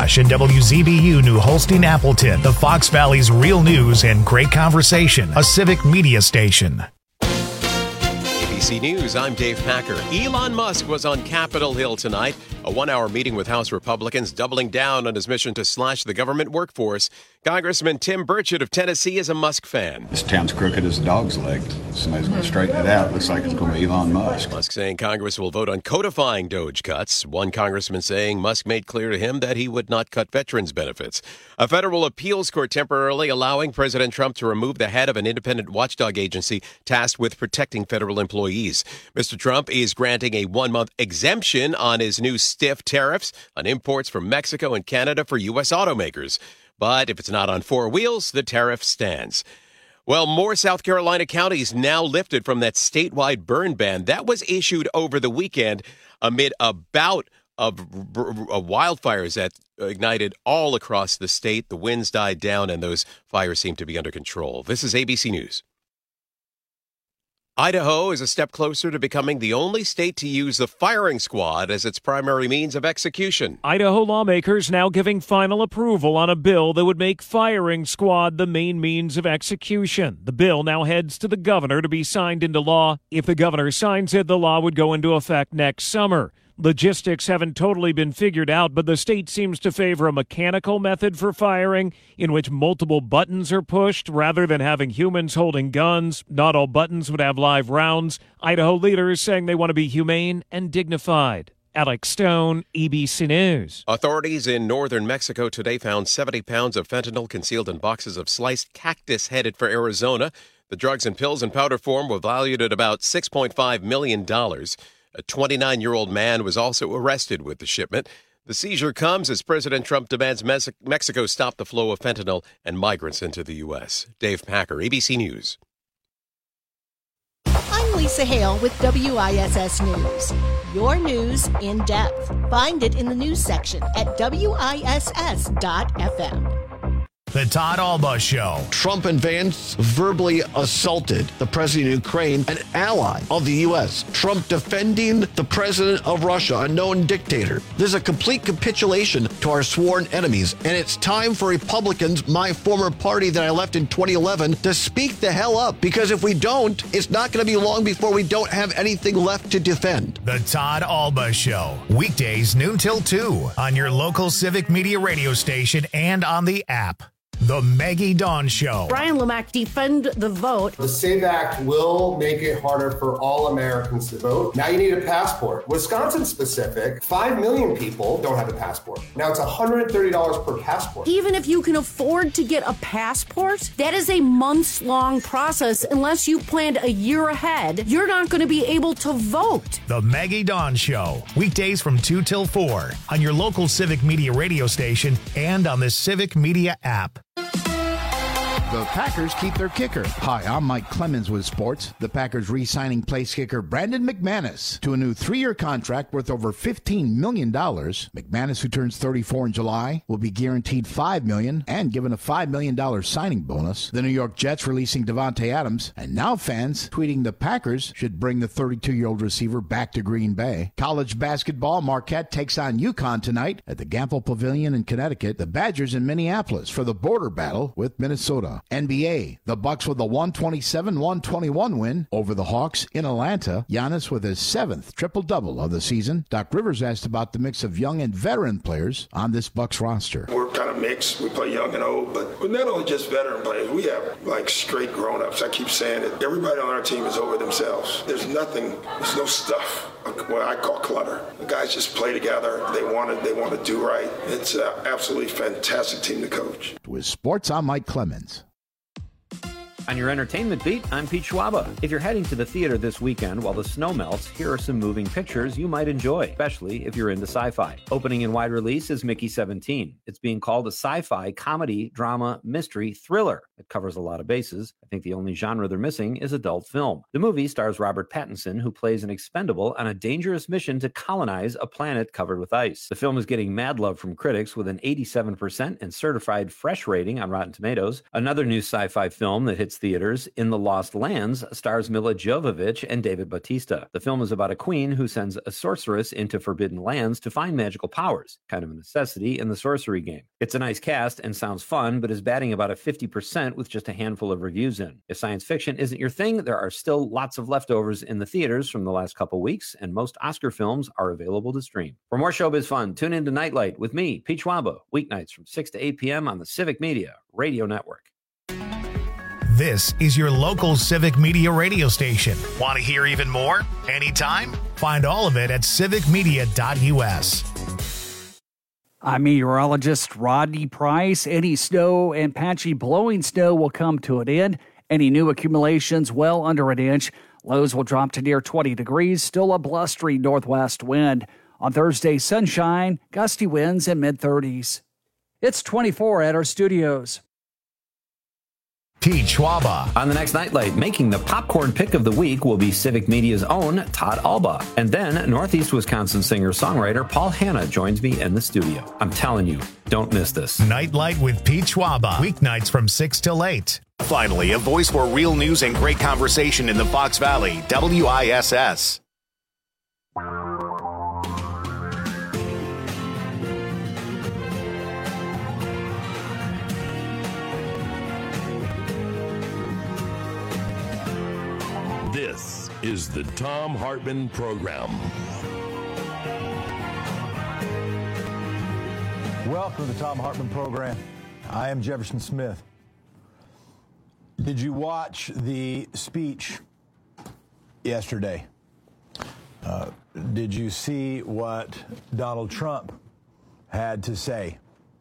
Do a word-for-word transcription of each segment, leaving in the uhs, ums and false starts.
Josh and W Z B U New Holstein Appleton, the Fox Valley's real news and great conversation, a civic media station. A B C News, I'm Dave Packer. Elon Musk was on Capitol Hill tonight, a one-hour meeting with House Republicans doubling down on his mission to slash the government workforce. Congressman Tim Burchett of Tennessee is a Musk fan. This town's crooked as a dog's leg. Somebody's going to straighten it out. Looks like it's going to be Elon Musk. Musk saying Congress will vote on codifying Doge cuts. One congressman saying Musk made clear to him that he would not cut veterans' benefits. A federal appeals court temporarily allowing President Trump to remove the head of an independent watchdog agency tasked with protecting federal employees. Mister Trump is granting a one-month exemption on his new stiff tariffs on imports from Mexico and Canada for U S automakers. But if it's not on four wheels, the tariff stands. Well, more South Carolina counties now lifted from that statewide burn ban that was issued over the weekend amid a bout of wildfires that ignited all across the state. The winds died down and those fires seem to be under control. This is A B C News. Idaho is a step closer to becoming the only state to use the firing squad as its primary means of execution. Idaho lawmakers now giving final approval on a bill that would make firing squad the main means of execution. The bill now heads to the governor to be signed into law. If the governor signs it, the law would go into effect next summer. Logistics haven't totally been figured out, but the state seems to favor a mechanical method for firing in which multiple buttons are pushed rather than having humans holding guns. Not all buttons would have live rounds. Idaho leaders saying they want to be humane and dignified. Alex Stone, A B C News. Authorities in northern Mexico today found seventy pounds of fentanyl concealed in boxes of sliced cactus headed for Arizona. The drugs in pills and powder form were valued at about six point five million dollars. A twenty-nine-year-old man was also arrested with the shipment. The seizure comes as President Trump demands Mes- Mexico stop the flow of fentanyl and migrants into the U S. Dave Packer, A B C News. I'm Lisa Hale with W I S S News. Your news in depth. Find it in the news section at W I S S dot F M. The Todd Alba Show. Trump and Vance verbally assaulted the president of Ukraine, an ally of the U S. Trump defending the president of Russia, a known dictator. There's a complete capitulation to our sworn enemies, and it's time for Republicans, my former party that I left in twenty eleven, to speak the hell up, because if we don't, it's not going to be long before we don't have anything left to defend. The Todd Alba Show. Weekdays noon till two on your local civic media radio station and on the app. The Maggie Dawn Show. Brian Lemack, defend the vote. The SAVE Act will make it harder for all Americans to vote. Now you need a passport. Wisconsin specific, five million people don't have a passport. Now it's one hundred thirty dollars per passport. Even if you can afford to get a passport, that is a months-long process. Unless you planned a year ahead, you're not going to be able to vote. The Maggie Dawn Show. Weekdays from two till four on your local civic media radio station and on the Civic Media app. The Packers keep their kicker. Hi, I'm Mike Clemens with sports. The Packers re-signing place kicker Brandon McManus to a new three-year contract worth over fifteen million dollars. McManus, who turns thirty-four in July, will be guaranteed five million dollars and given a five million dollars signing bonus. The New York Jets releasing Devontae Adams, and now fans tweeting the Packers should bring the thirty-two-year-old receiver back to Green Bay. College basketball, Marquette takes on UConn tonight at the Gampel Pavilion in Connecticut. The Badgers in Minneapolis for the border battle with Minnesota. N B A, the Bucks with a one twenty-seven one twenty-one win over the Hawks in Atlanta. Giannis with his seventh triple-double of the season. Doc Rivers asked about the mix of young and veteran players on this Bucks roster. We're kind of mixed. We play young and old, but we're not only just veteran players. We have, like, straight grown-ups. I keep saying it. Everybody on our team is over themselves. There's nothing, there's no stuff, what I call clutter. The guys just play together. They want to, they want to do right. It's an absolutely fantastic team to coach. With sports, I'm Mike Clemens. On your entertainment beat, I'm Pete Schwaba. If you're heading to the theater this weekend while the snow melts, here are some moving pictures you might enjoy, especially if you're into sci-fi. Opening in wide release is Mickey seventeen. It's being called a sci-fi comedy, drama, mystery, thriller. The It covers a lot of bases. I think the only genre they're missing is adult film. The movie stars Robert Pattinson, who plays an expendable on a dangerous mission to colonize a planet covered with ice. The film is getting mad love from critics with an eighty-seven percent and certified fresh rating on Rotten Tomatoes. Another new sci-fi film that hits theaters, In the Lost Lands, stars Mila Jovovich and David Bautista. The film is about a queen who sends a sorceress into forbidden lands to find magical powers, kind of a necessity in the sorcery game. It's a nice cast and sounds fun, but is batting about a fifty percent with just a handful of reviews in. If science fiction isn't your thing, there are still lots of leftovers in the theaters from the last couple weeks, and most Oscar films are available to stream. For more showbiz fun, tune in to Nightlight with me, Pete Schwaba, weeknights from six to eight p.m. on the Civic Media Radio Network. This is your local Civic Media radio station. Want to hear even more? Anytime? Find all of it at civic media dot u s. I'm meteorologist Rodney Price. Any snow and patchy blowing snow will come to an end. Any new accumulations well under an inch. Lows will drop to near twenty degrees, still a blustery northwest wind. On Thursday, sunshine, gusty winds in mid-thirties. It's twenty-four at our studios. Pete Schwaba. On the next Nightlight, making the popcorn pick of the week will be Civic Media's own Todd Alba. And then Northeast Wisconsin singer-songwriter Paul Hanna joins me in the studio. I'm telling you, don't miss this. Nightlight with Pete Schwaba. Weeknights from six till eight. Finally, a voice for real news and great conversation in the Fox Valley. W I S S. This is the Thom Hartmann Program. Welcome to the Thom Hartmann Program. I am Jefferson Smith. Did you watch the speech yesterday? Uh, did you see what Donald Trump had to say?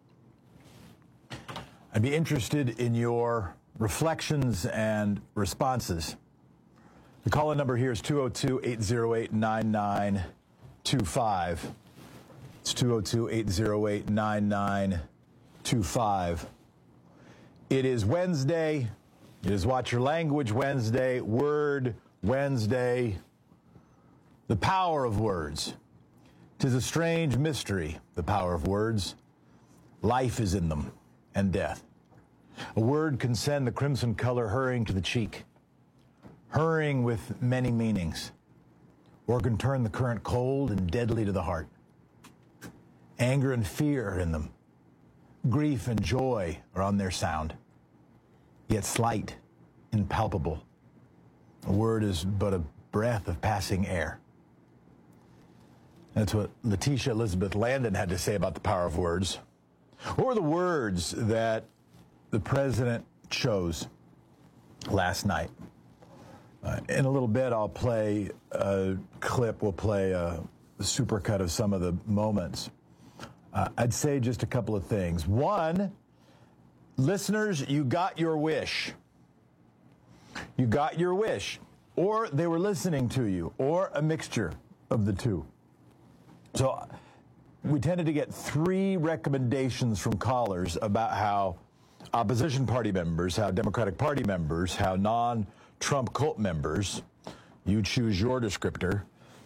I'd be interested in your reflections and responses. The call-in number here is two oh two, eight oh eight, nine nine two five. It's two oh two, eight oh eight, nine nine two five. It is Wednesday. It is Watch Your Language Wednesday, Word Wednesday. The power of words. 'Tis a strange mystery, the power of words. Life is in them, and death. A word can send the crimson color hurrying to the cheek, hurrying with many meanings, or can turn the current cold and deadly to the heart. Anger and fear are in them. Grief and joy are on their sound, yet slight, impalpable. A word is but a breath of passing air. That's what Letitia Elizabeth Landon had to say about the power of words. What were the words that the president chose last night? Uh, in a little bit, I'll play a clip. We'll play a supercut of some of the moments. Uh, I'd say just a couple of things. One, listeners, you got your wish. You got your wish. Or they were listening to you, or a mixture of the two. So we tended to get three recommendations from callers about how opposition party members, how Democratic Party members, how non-Trump cult members, you choose your descriptor,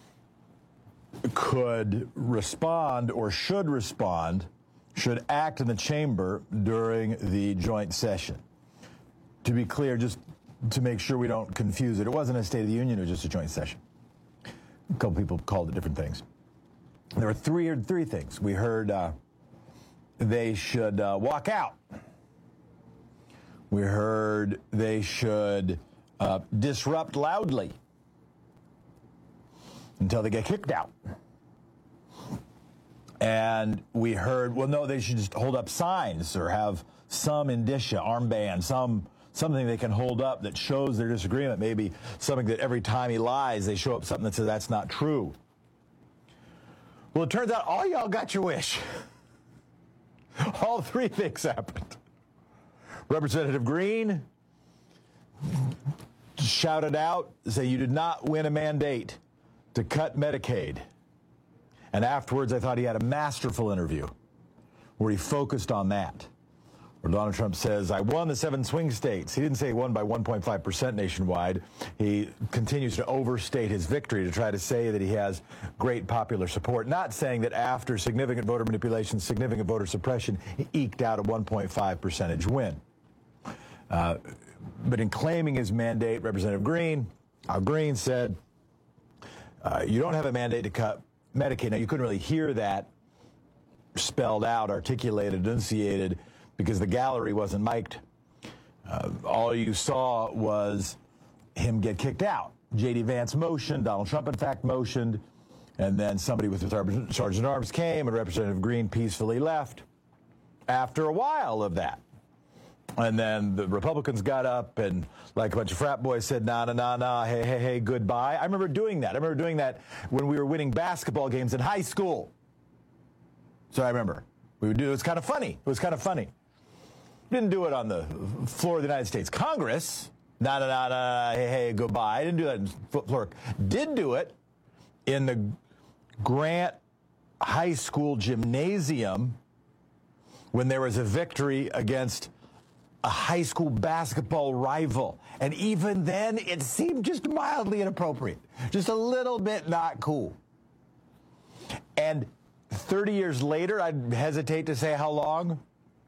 could respond or should respond, should act in the chamber during the joint session. To be clear, just to make sure we don't confuse it, it wasn't a State of the Union, it was just a joint session. A couple people called it different things. There were three, three things. We heard uh, they should uh, walk out. We heard they should uh, disrupt loudly until they get kicked out. And we heard, well, no, they should just hold up signs or have some indicia, armband, some something they can hold up that shows their disagreement. Maybe something that every time he lies, they show up something that says that's not true. Well, it turns out all y'all got your wish. All three things happened. Representative Green shouted out, say you did not win a mandate to cut Medicaid. And afterwards, I thought he had a masterful interview where he focused on that. where Donald Trump says, I won the seven swing states. He didn't say he won by one point five percent nationwide. He continues to overstate his victory to try to say that he has great popular support, not saying that after significant voter manipulation, significant voter suppression, he eked out a one point five percentage win. Uh, but in claiming his mandate, Representative Green, Al Green said, uh, you don't have a mandate to cut Medicaid. Now, you couldn't really hear that spelled out, articulated, enunciated, because the gallery wasn't mic'd. Uh, all you saw was him get kicked out. J D. Vance motioned, Donald Trump, in fact, motioned, and then somebody with the Sergeant at Arms came, and Representative Green peacefully left after a while of that. And then the Republicans got up and, like a bunch of frat boys, said, nah, nah, nah, nah, hey, hey, hey, goodbye. I remember doing that. I remember doing that when we were winning basketball games in high school. So I remember. We would do it. It was kind of funny. It was kind of funny. Didn't do it on the floor of the United States Congress. Nah, nah, nah, nah, hey, hey, goodbye. I didn't do that in the floor. Did do it in the Grant High School gymnasium when there was a victory against a high school basketball rival. And even then, it seemed just mildly inappropriate. Just a little bit not cool. And thirty years later, I'd hesitate to say how long,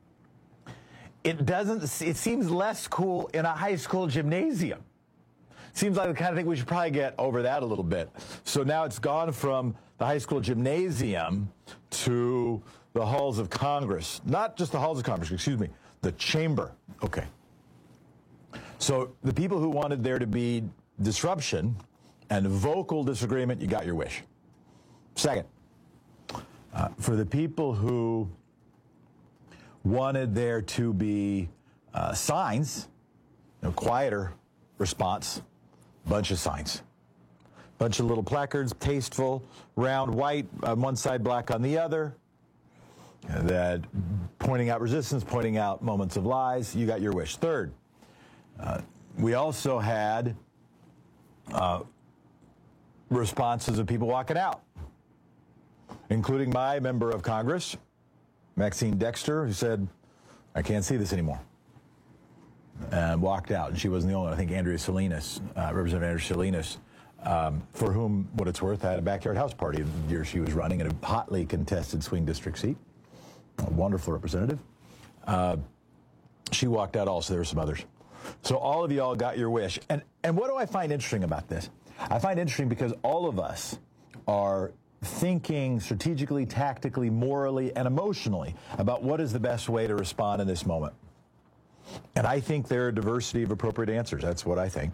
it doesn't, it seems less cool in a high school gymnasium. Seems like the kind of thing we should probably get over that a little bit. So now it's gone from the high school gymnasium to the halls of Congress. Not just the halls of Congress, excuse me, the chamber. Okay. So the people who wanted there to be disruption and vocal disagreement, you got your wish. Second, uh, for the people who wanted there to be uh, signs, you know, quieter response, bunch of signs. Bunch of little placards, tasteful, round, white on one side, black on the other, that pointing out resistance, pointing out moments of lies. You got your wish. Third, uh, we also had uh, responses of people walking out, including my member of Congress, Maxine Dexter, who said, I can't see this anymore, and walked out. And she wasn't the only one. I think Andrea Salinas, uh, Representative Andrea Salinas, um, for whom, what it's worth, had a backyard house party the year she was running in a hotly contested swing district seat. A wonderful representative. Uh, she walked out also. There were some others. So all of y'all got your wish. And, and what do I find interesting about this? I find it interesting because all of us are thinking strategically, tactically, morally, and emotionally about what is the best way to respond in this moment. And I think there are a diversity of appropriate answers. That's what I think.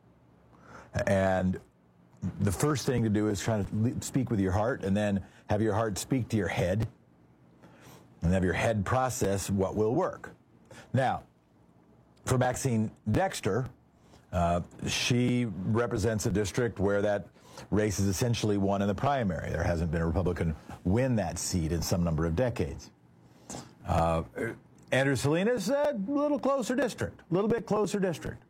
And the first thing to do is try to speak with your heart, and then have your heart speak to your head, and have your head process what will work. Now, for Maxine Dexter, uh, she represents a district where that race is essentially won in the primary. There hasn't been a Republican win that seat in some number of decades. Uh, Andrew Salinas, a little closer district, a little bit closer district.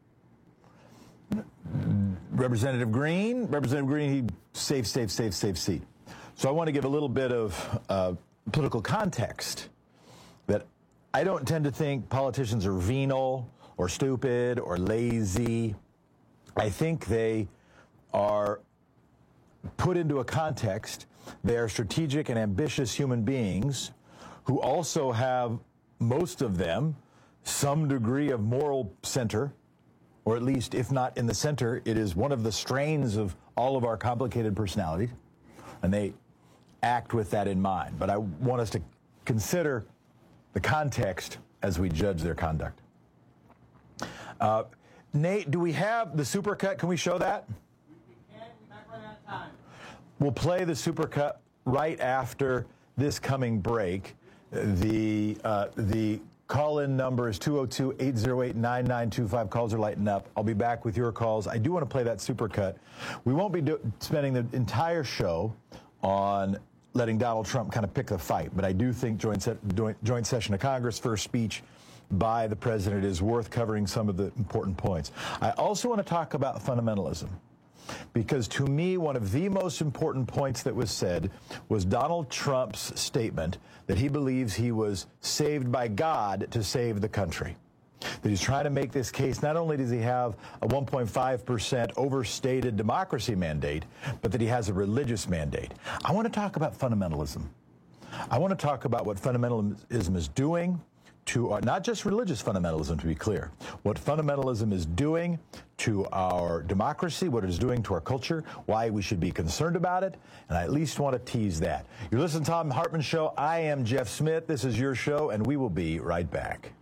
Representative Green, Representative Green, he safe, safe, safe, safe seat. So I want to give a little bit of uh, political context that I don't tend to think politicians are venal or stupid or lazy. I think they are put into a context. They are strategic and ambitious human beings who also have, most of them, some degree of moral center, or at least, if not in the center, it is one of the strains of all of our complicated personalities, and they act with that in mind. But I want us to consider the context as we judge their conduct. Uh, Nate, do we have the supercut? Can we show that? We can. We might run out of time. We'll play the supercut right after this coming break. The uh, the call-in number is two oh two, eight oh eight, nine nine two five. Calls are lighting up. I'll be back with your calls. I do want to play that supercut. We won't be do- spending the entire show on letting Donald Trump kind of pick the fight, but I do think joint, se- joint, joint session of Congress, first speech by the president, is worth covering some of the important points. I also want to talk about fundamentalism. because to me, one of the most important points that was said was Donald Trump's statement that he believes he was saved by God to save the country. That he's trying to make this case, not only does he have a one point five percent overstated democracy mandate, but that he has a religious mandate. I want to talk about fundamentalism. I want to talk about what fundamentalism is doing to our, not just religious fundamentalism, to be clear, what fundamentalism is doing to our democracy, what it is doing to our culture, why we should be concerned about it, and I at least want to tease that. You're listening to Thom Hartmann Show. I am Jeff Smith. This is your show, and we will be right back.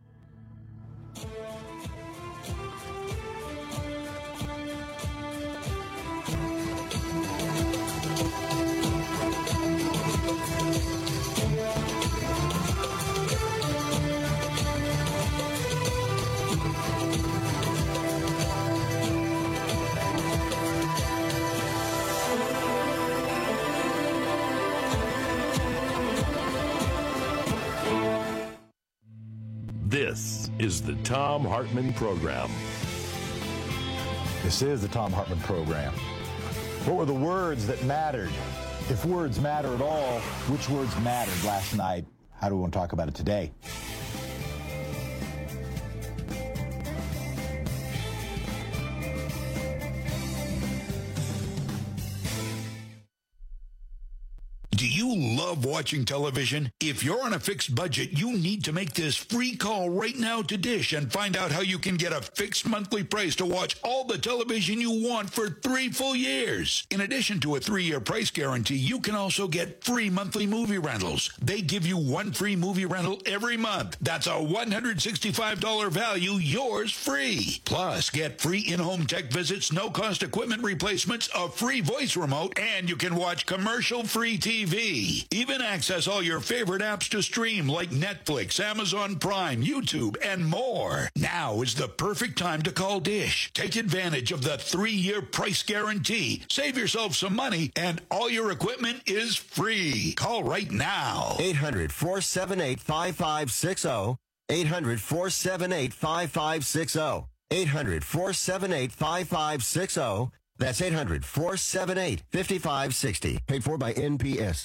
This is the Thom Hartmann Program. This is the Thom Hartmann Program. What were the words that mattered? If words matter at all, which words mattered last night? How do we want to talk about it today? Do you love watching television? If you're on a fixed budget, you need to make this free call right now to Dish and find out how you can get a fixed monthly price to watch all the television you want for three full years. In addition to a three-year price guarantee, you can also get free monthly movie rentals. They give you one free movie rental every month. That's a one hundred sixty-five dollars value, yours free. Plus, get free in-home tech visits, no-cost equipment replacements, a free voice remote, and you can watch commercial-free T V. Even access all your favorite apps to stream like Netflix, Amazon Prime, YouTube, and more. Now is the perfect time to call Dish. Take advantage of the three-year price guarantee. Save yourself some money, and all your equipment is free. Call right now. eight hundred, four seven eight, five five six zero. eight hundred, four seven eight, five five six zero. eight hundred, four seven eight, five five six zero. That's eight hundred, four seven eight, five five six zero. Paid for by N P S.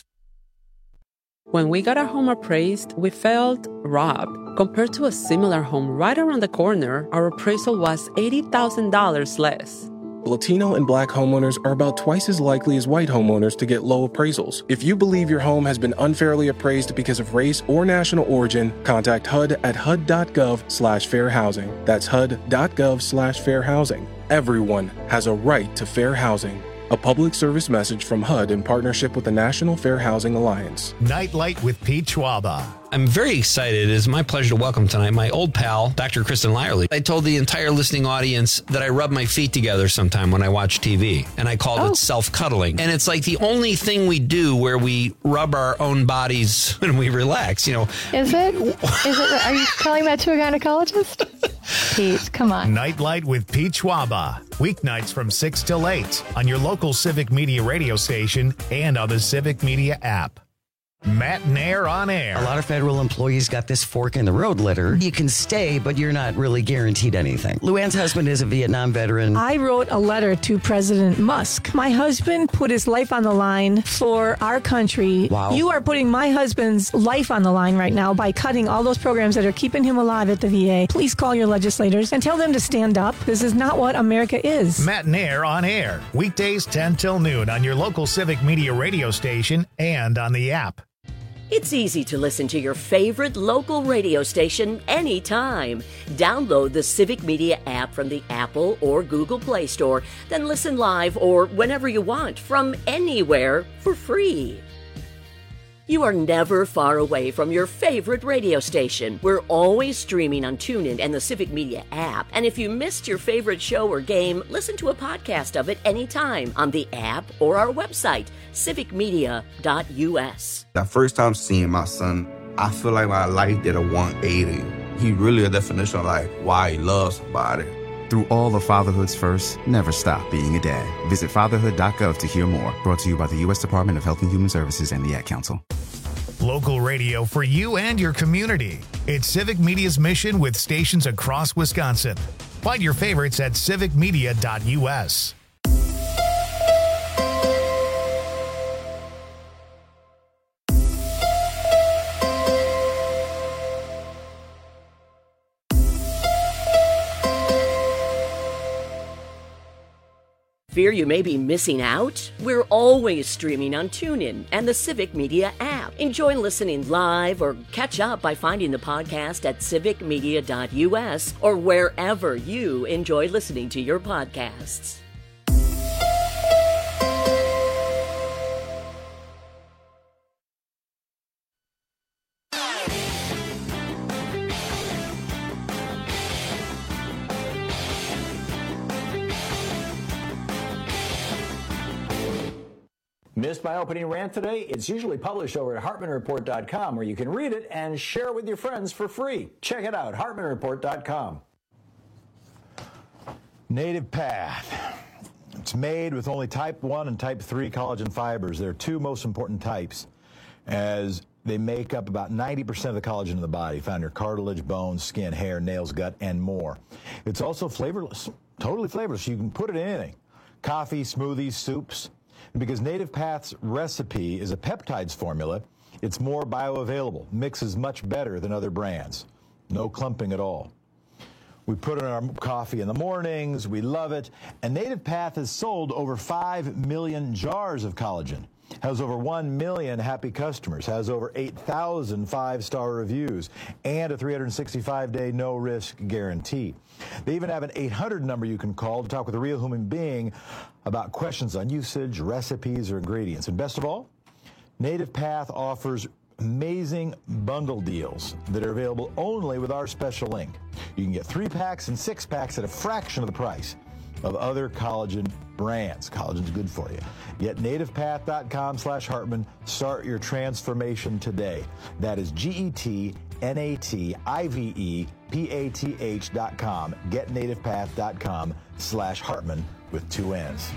When we got our home appraised, we felt robbed. Compared to a similar home right around the corner, our appraisal was eighty thousand dollars less. Latino and Black homeowners are about twice as likely as white homeowners to get low appraisals. If you believe your home has been unfairly appraised because of race or national origin, contact H U D at H U D dot gov slash fair housing. That's H U D dot gov slash fair housing. Everyone has a right to fair housing. A public service message from H U D in partnership with the National Fair Housing Alliance. Nightlight with Pete Schwaba. I'm very excited. It is my pleasure to welcome tonight my old pal, Doctor Kristen Lyerly. I told the entire listening audience that I rub my feet together sometime when I watch T V, and I called oh. it self-cuddling. And it's like the only thing we do where we rub our own bodies when we relax, you know. Is it? Is it? Are you telling that to a gynecologist? Pete, come on. Nightlight with Pete Schwaba. Weeknights from six till eight on your local Civic Media radio station and on the Civic Media app. Matt Nair on air. A lot of federal employees got this fork in the road letter. You can stay, but you're not really guaranteed anything. Luann's husband is a Vietnam veteran. I wrote a letter to President Musk. My husband put his life on the line for our country. Wow. You are putting my husband's life on the line right now by cutting all those programs that are keeping him alive at the V A. Please call your legislators and tell them to stand up. This is not what America is. Matt Nair on air. Weekdays ten till noon on your local Civic Media radio station and on the app. It's easy to listen to your favorite local radio station anytime. Download the Civic Media app from the Apple or Google Play Store, then listen live or whenever you want from anywhere for free. You are never far away from your favorite radio station. We're always streaming on TuneIn and the Civic Media app. And if you missed your favorite show or game, listen to a podcast of it anytime on the app or our website, civic media dot u s. The first time seeing my son, I feel like my life did a one eighty. He really a definition of like why he loves somebody. Through all of fatherhood's first, never stop being a dad. Visit fatherhood dot gov to hear more. Brought to you by the U S Department of Health and Human Services and the Ad Council. Local radio for you and your community. It's Civic Media's mission with stations across Wisconsin. Find your favorites at civic media dot u s. Fear you may be missing out? We're always streaming on TuneIn and the Civic Media app. Enjoy listening live or catch up by finding the podcast at civic media dot u s or wherever you enjoy listening to your podcasts. Missed my opening rant today? It's usually published over at hartman report dot com, where you can read it and share it with your friends for free. Check it out, hartman report dot com. Native Path. It's made with only type one and type three collagen fibers. They're two most important types, as they make up about ninety percent of the collagen in the body, found in your cartilage, bones, skin, hair, nails, gut, and more. It's also flavorless, totally flavorless. You can put it in anything. Coffee, smoothies, soups. Because Native Path's recipe is a peptides formula, it's more bioavailable, mixes much better than other brands. No clumping at all. We put it in our coffee in the mornings, we love it, and Native Path has sold over five million jars of collagen, has over one million happy customers, has over eight thousand five-star reviews, and a three hundred sixty-five day no-risk guarantee. They even have an eight hundred number you can call to talk with a real human being about questions on usage, recipes, or ingredients. And best of all, Native Path offers amazing bundle deals that are available only with our special link. You can get three packs and six packs at a fraction of the price of other collagen brands. Collagen's good for you. Get native path dot com slash Hartman. Start your transformation today. That is G E T N A T I V E P A T H dot com. Get native path dot com slash Hartman with two N's.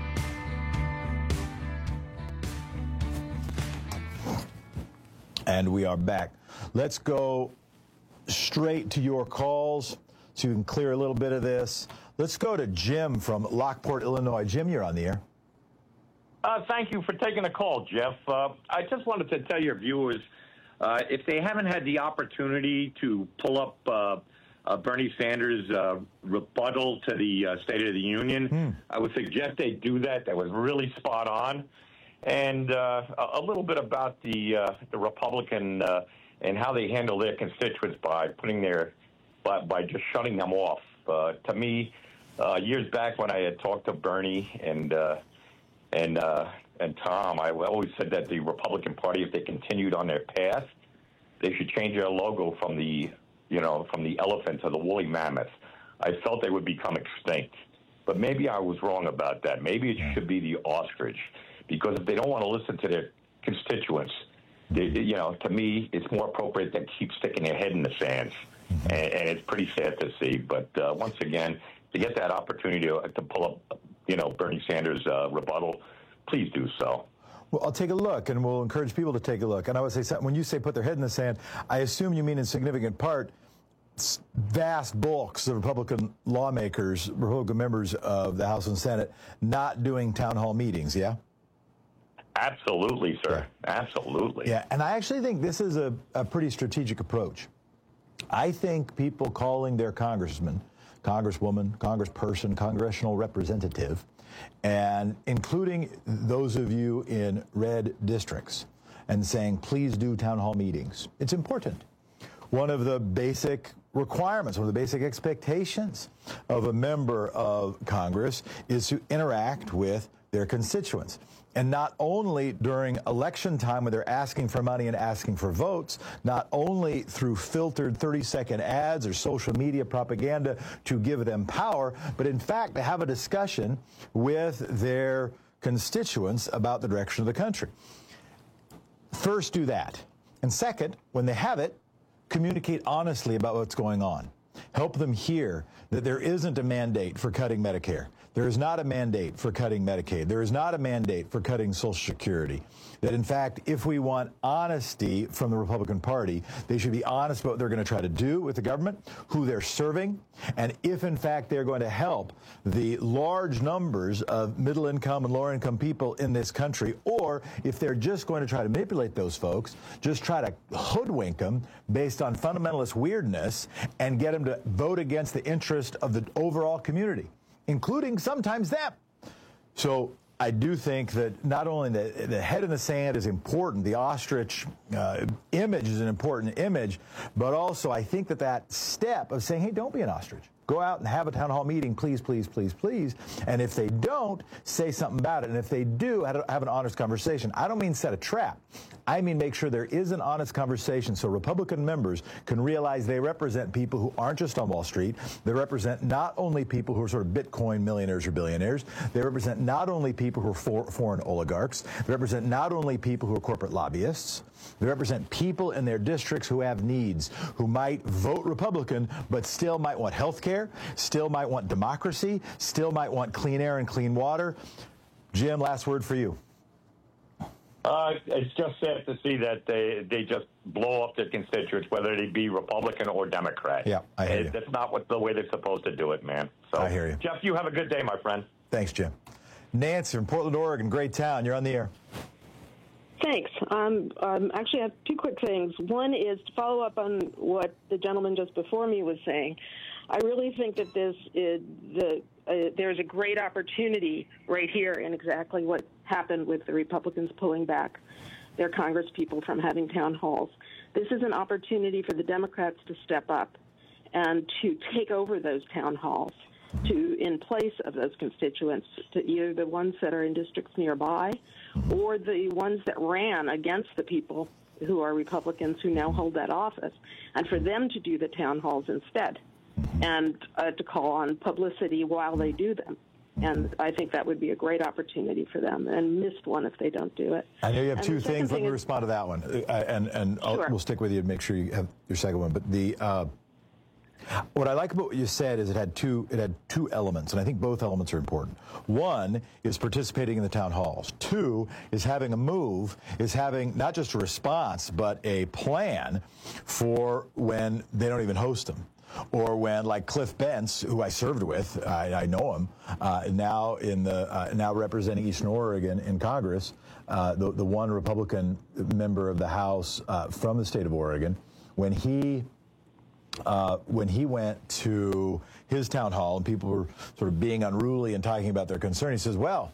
And we are back. Let's go straight to your calls so you can clear a little bit of this. Let's go to Jim from Lockport, Illinois. Jim, you're on the air. Uh, thank you for taking the call, Jeff. Uh, I just wanted to tell your viewers, uh, if they haven't had the opportunity to pull up uh, uh, Bernie Sanders' uh, rebuttal to the uh, State of the Union, hmm. I would suggest they do that. That was really spot on. And uh, a little bit about the uh, the Republican uh, and how they handle their constituents by putting their by, by just shutting them off. Uh, to me, uh, years back when I had talked to Bernie and uh, and uh, and Tom, I always said that the Republican Party, if they continued on their path, they should change their logo from the you know from the elephant to the woolly mammoth. I felt they would become extinct, but maybe I was wrong about that. Maybe it should be the ostrich. Because if they don't want to listen to their constituents, they, you know, to me, it's more appropriate than keep sticking their head in the sand. Mm-hmm. and, and it's pretty sad to see. But uh, once again, to get that opportunity to, to pull up, you know, Bernie Sanders' uh, rebuttal, please do so. Well, I'll take a look, and we'll encourage people to take a look. And I would say, when you say put their head in the sand, I assume you mean in significant part vast bulks of Republican lawmakers, Republican members of the House and Senate, not doing town hall meetings, yeah? Absolutely, sir. Yeah. Absolutely. Yeah, and I actually think this is a, a pretty strategic approach. I think people calling their congressman, congresswoman, congressperson, congressional representative, and including those of you in red districts, and saying, please do town hall meetings. It's important. One of the basic requirements, one of the basic expectations of a member of Congress is to interact with their constituents. And not only during election time when they're asking for money and asking for votes, not only through filtered thirty-second ads or social media propaganda to give them power, but in fact to have a discussion with their constituents about the direction of the country. First, do that. And second, when they have it, communicate honestly about what's going on. Help them hear that there isn't a mandate for cutting Medicare. There is not a mandate for cutting Medicaid. There is not a mandate for cutting Social Security. That, in fact, if we want honesty from the Republican Party, they should be honest about what they're going to try to do with the government, who they're serving, and if, in fact, they're going to help the large numbers of middle-income and lower-income people in this country, or if they're just going to try to manipulate those folks, just try to hoodwink them based on fundamentalist weirdness and get them to vote against the interest of the overall community, including sometimes them. So I do think that not only the, the head in the sand is important, the ostrich uh, image is an important image, but also I think that that step of saying, hey, don't be an ostrich. Go out and have a town hall meeting, please, please, please, please. And if they don't, say something about it. And if they do, have an honest conversation. I don't mean set a trap. I mean make sure there is an honest conversation so Republican members can realize they represent people who aren't just on Wall Street. They represent not only people who are sort of Bitcoin millionaires or billionaires. They represent not only people who are for, foreign oligarchs. They represent not only people who are corporate lobbyists. They represent people in their districts who have needs, who might vote Republican, but still might want health care, still might want democracy, still might want clean air and clean water. Jim, last word for you. Uh, it's just sad to see that they they just blow up their constituents, whether they be Republican or Democrat. Yeah, I hear it, you. That's not what the way they're supposed to do it, man. So, I hear you. Jeff, you have a good day, my friend. Thanks, Jim. Nancy from Portland, Oregon, great town. You're on the air. Thanks. Um, um, actually, I have two quick things. One is to follow up on what the gentleman just before me was saying. I really think that this is the uh, there's a great opportunity right here in exactly what happened with the Republicans pulling back their Congress people from having town halls. This is an opportunity for the Democrats to step up and to take over those town halls, to in place of those constituents, to either the ones that are in districts nearby or the ones that ran against the people who are Republicans who now hold that office, and for them to do the town halls instead and uh, to call on publicity while they do them. And I think that would be a great opportunity for them, and missed one if they don't do it. I know you have and two things. Let me is, respond to that one, uh, and and I'll, sure. we'll stick with you and make sure you have your second one. But the uh, what I like about what you said is it had two it had two elements, and I think both elements are important. One is participating in the town halls. Two is having a move, is having not just a response, but a plan for when they don't even host them. Or when, like Cliff Bentz, who I served with, I, I know him, uh, now in the uh, now representing Eastern Oregon in Congress, uh, the the one Republican member of the House uh, from the state of Oregon, when he uh, when he went to his town hall and people were sort of being unruly and talking about their concern, he says, "Well,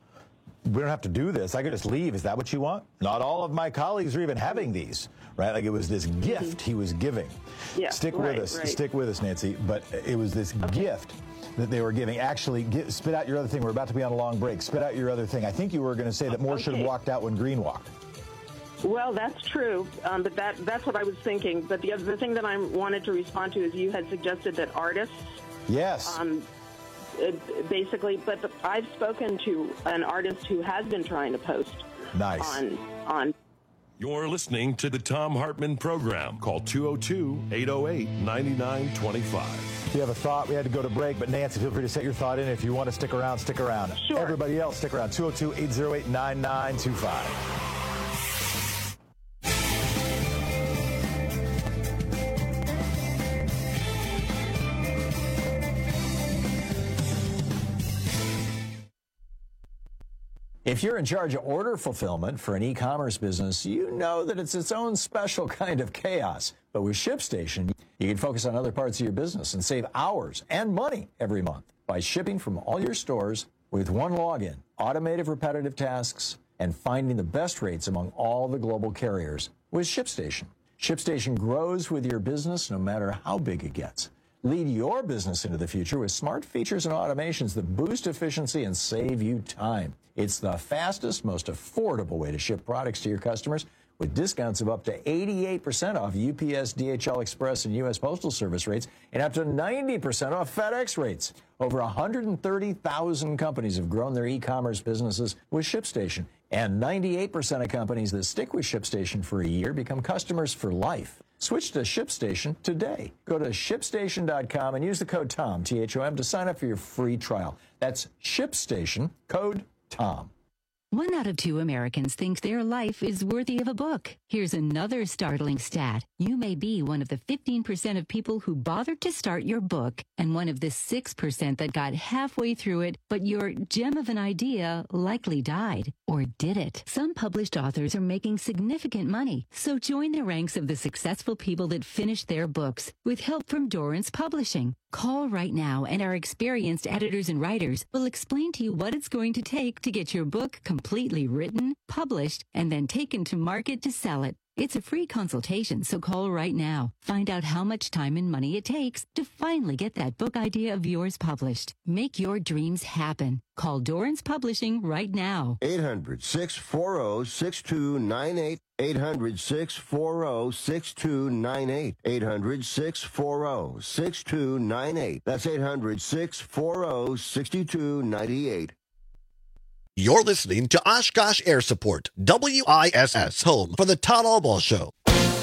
we don't have to do this. I could just leave. Is that what you want? Not all of my colleagues are even having these." Right? Like it was this gift he was giving. Yeah, stick right, with us. right. Stick with us, Nancy. But it was this okay. gift that they were giving. Actually, get, spit out your other thing. We're about to be on a long break. Spit out your other thing. I think you were going to say that Moore okay. should have walked out when Green walked. Well, that's true, um, but that that's what I was thinking. But the other thing that I wanted to respond to is you had suggested that artists. Yes. Um, it, basically, but the, I've spoken to an artist who has been trying to post. Nice. On on. You're listening to the Thom Hartmann Program. Call two oh two, eight oh eight, nine nine two five. If you have a thought, we had to go to break, but Nancy, feel free to set your thought in. If you want to stick around, stick around. Sure. Everybody else, stick around. two oh two, eight oh eight, nine nine two five. If you're in charge of order fulfillment for an e-commerce business, you know that it's its own special kind of chaos. But with ShipStation, you can focus on other parts of your business and save hours and money every month by shipping from all your stores with one login, automated repetitive tasks, and finding the best rates among all the global carriers with ShipStation. ShipStation grows with your business no matter how big it gets. Lead your business into the future with smart features and automations that boost efficiency and save you time. It's the fastest, most affordable way to ship products to your customers with discounts of up to eighty-eight percent off U P S, D H L Express, and U S Postal Service rates, and up to ninety percent off FedEx rates. Over one hundred thirty thousand companies have grown their e-commerce businesses with ShipStation, and ninety-eight percent of companies that stick with ShipStation for a year become customers for life. Switch to ShipStation today. Go to ship station dot com and use the code TOM, T H O M, to sign up for your free trial. That's ShipStation, code TOM. One out of two Americans thinks their life is worthy of a book. Here's another startling stat. You may be one of the fifteen percent of people who bothered to start your book and one of the six percent that got halfway through it, but your gem of an idea likely died. Or did it? Some published authors are making significant money, so join the ranks of the successful people that finished their books with help from Dorrance Publishing. Call right now and our experienced editors and writers will explain to you what it's going to take to get your book completely written, published, and then taken to market to sell it. It's a free consultation, so call right now. Find out how much time and money it takes to finally get that book idea of yours published. Make your dreams happen. Call Dorrance Publishing right now. eight hundred, six four zero, six two nine eight. eight hundred, six four zero, six two nine eight. eight hundred, six four zero, six two nine eight. That's eight hundred, six four zero, six two nine eight. You're listening to Oshkosh Air Support, W I S S, home for the Todd Albaugh Show.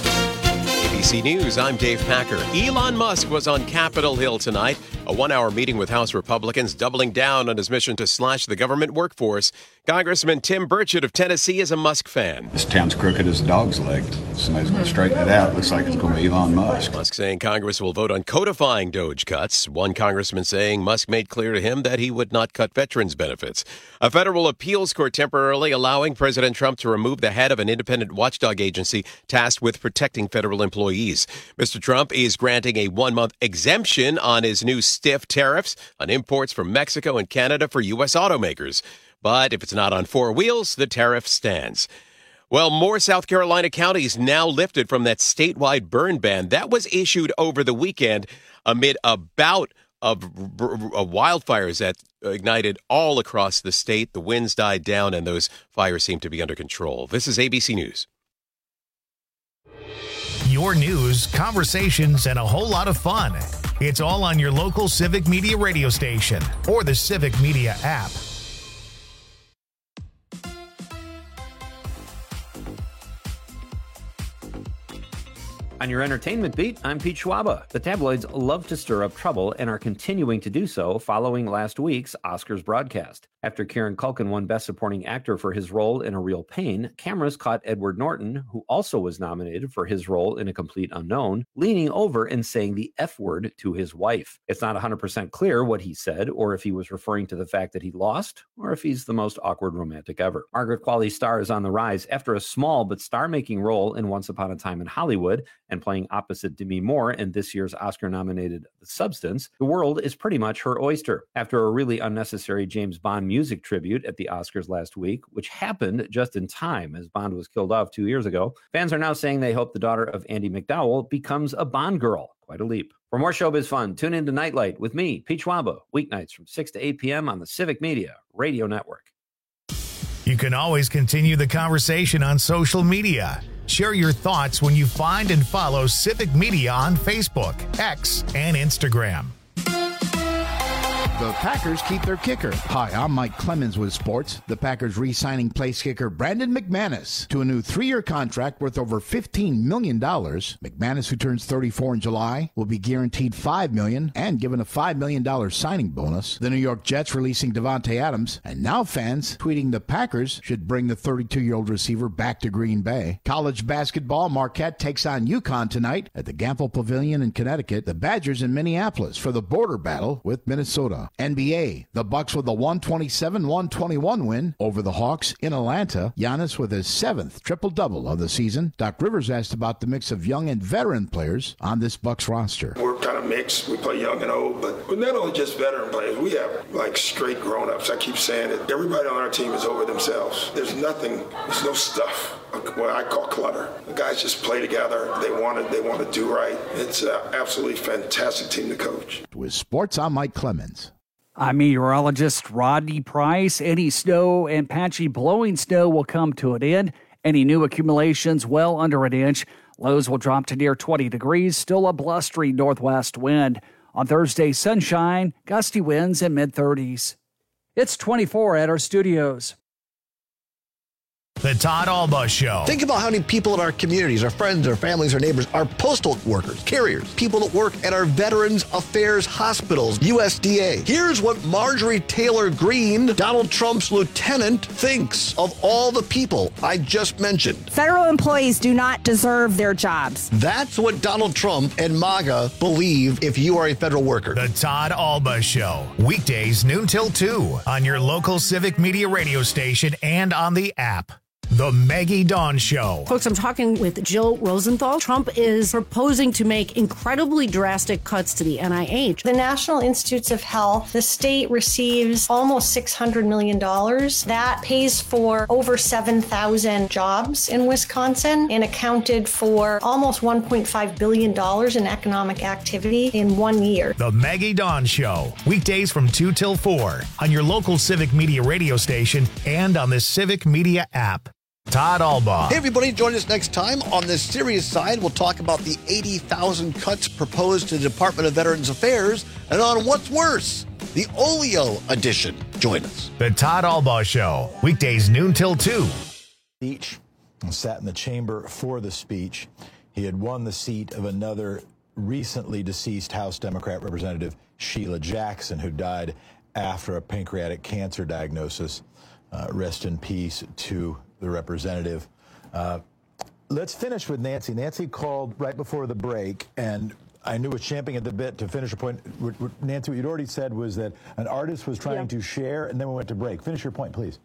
A B C News, I'm Dave Packer. Elon Musk was on Capitol Hill tonight, a one-hour meeting with House Republicans doubling down on his mission to slash the government workforce. Congressman Tim Burchett of Tennessee is a Musk fan. This town's crooked as a dog's leg. Somebody's going to straighten it out. Looks like it's going to be Elon Musk. Musk saying Congress will vote on codifying Doge cuts. One congressman saying Musk made clear to him that he would not cut veterans' benefits. A federal appeals court temporarily allowing President Trump to remove the head of an independent watchdog agency tasked with protecting federal employees. Mister Trump is granting a one-month exemption on his new stiff tariffs on imports from Mexico and Canada for U S automakers. But if it's not on four wheels, the tariff stands. Well, more South Carolina counties now lifted from that statewide burn ban that was issued over the weekend amid a bout of wildfires that ignited all across the state. The winds died down and those fires seem to be under control. This is A B C News. Your news, conversations, and a whole lot of fun. It's all on your local Civic Media radio station or the Civic Media app. On your entertainment beat, I'm Pete Schwaba. The tabloids love to stir up trouble and are continuing to do so following last week's Oscars broadcast. After Kieran Culkin won Best Supporting Actor for his role in A Real Pain, cameras caught Edward Norton, who also was nominated for his role in A Complete Unknown, leaning over and saying the F word to his wife. It's not one hundred percent clear what he said, or if he was referring to the fact that he lost, or if he's the most awkward romantic ever. Margaret Qualley's star is on the rise after a small but star-making role in Once Upon a Time in Hollywood, and playing opposite Demi Moore in this year's Oscar-nominated The Substance. The world is pretty much her oyster. After a really unnecessary James Bond music tribute at the Oscars last week, which happened just in time as Bond was killed off two years ago, fans are now saying they hope the daughter of Andy McDowell becomes a Bond girl. Quite a leap. For more showbiz fun, tune in to Nightlight with me, Pete Schwaba, weeknights from six to eight p.m. on the Civic Media Radio Network. You can always continue the conversation on social media. Share your thoughts when you find and follow Civic Media on Facebook, X, and Instagram. The Packers keep their kicker. Hi, I'm Mike Clemens with sports. The Packers re-signing place kicker Brandon McManus to a new three-year contract worth over fifteen million dollars. McManus, who turns thirty-four in July, will be guaranteed five million dollars and given a five million dollars signing bonus. The New York Jets releasing Devontae Adams, and now fans tweeting the Packers should bring the thirty-two-year-old receiver back to Green Bay. College basketball, Marquette takes on UConn tonight at the Gampel Pavilion in Connecticut. The Badgers in Minneapolis for the border battle with Minnesota. N B A, the Bucks with a one twenty-seven one twenty-one win over the Hawks in Atlanta. Giannis with his seventh triple-double of the season. Doc Rivers asked about the mix of young and veteran players on this Bucks roster. We're kind of mixed. We play young and old, but we're not only just veteran players. We have like straight grown-ups. I keep saying it. Everybody on our team is over themselves. There's nothing, there's no stuff, what I call clutter. The guys just play together. They want to, they want to do right. It's an absolutely fantastic team to coach. With sports, I'm Mike Clemens. I'm meteorologist Rodney Price. Any snow and patchy blowing snow will come to an end. Any new accumulations well under an inch. Lows will drop to near twenty degrees. Still a blustery northwest wind. On Thursday, sunshine, gusty winds in mid thirties. It's twenty-four at our studios. The Todd Alba Show. Think about how many people in our communities, our friends, our families, our neighbors, our postal workers, carriers, people that work at our Veterans Affairs hospitals, U S D A. Here's what Marjorie Taylor Greene, Donald Trump's lieutenant, thinks of all the people I just mentioned. Federal employees do not deserve their jobs. That's what Donald Trump and MAGA believe if you are a federal worker. The Todd Alba Show. Weekdays noon till two on your local Civic Media radio station and on the app. The Maggie Dawn Show. Folks, I'm talking with Jill Rosenthal. Trump is proposing to make incredibly drastic cuts to the N I H. The National Institutes of Health, the state receives almost six hundred million dollars. That pays for over seven thousand jobs in Wisconsin and accounted for almost one point five billion dollars in economic activity in one year. The Maggie Dawn Show. Weekdays from two till four on your local Civic Media radio station and on the Civic Media app. Todd Alba. Hey, everybody, join us next time. On the serious side, we'll talk about the eighty thousand cuts proposed to the Department of Veterans Affairs, and on what's worse, the Olio edition. Join us. The Todd Alba Show. Weekdays noon till two. Speech. Sat in the chamber for the speech. He had won the seat of another recently deceased House Democrat Representative, Sheila Jackson, who died after a pancreatic cancer diagnosis. Uh, rest in peace to the representative. Uh, let's finish with Nancy. Nancy called right before the break, and I knew was champing at the bit to finish her point. Nancy, what you'd already said was that an artist was trying yeah. to share, and then we went to break. Finish your point, please.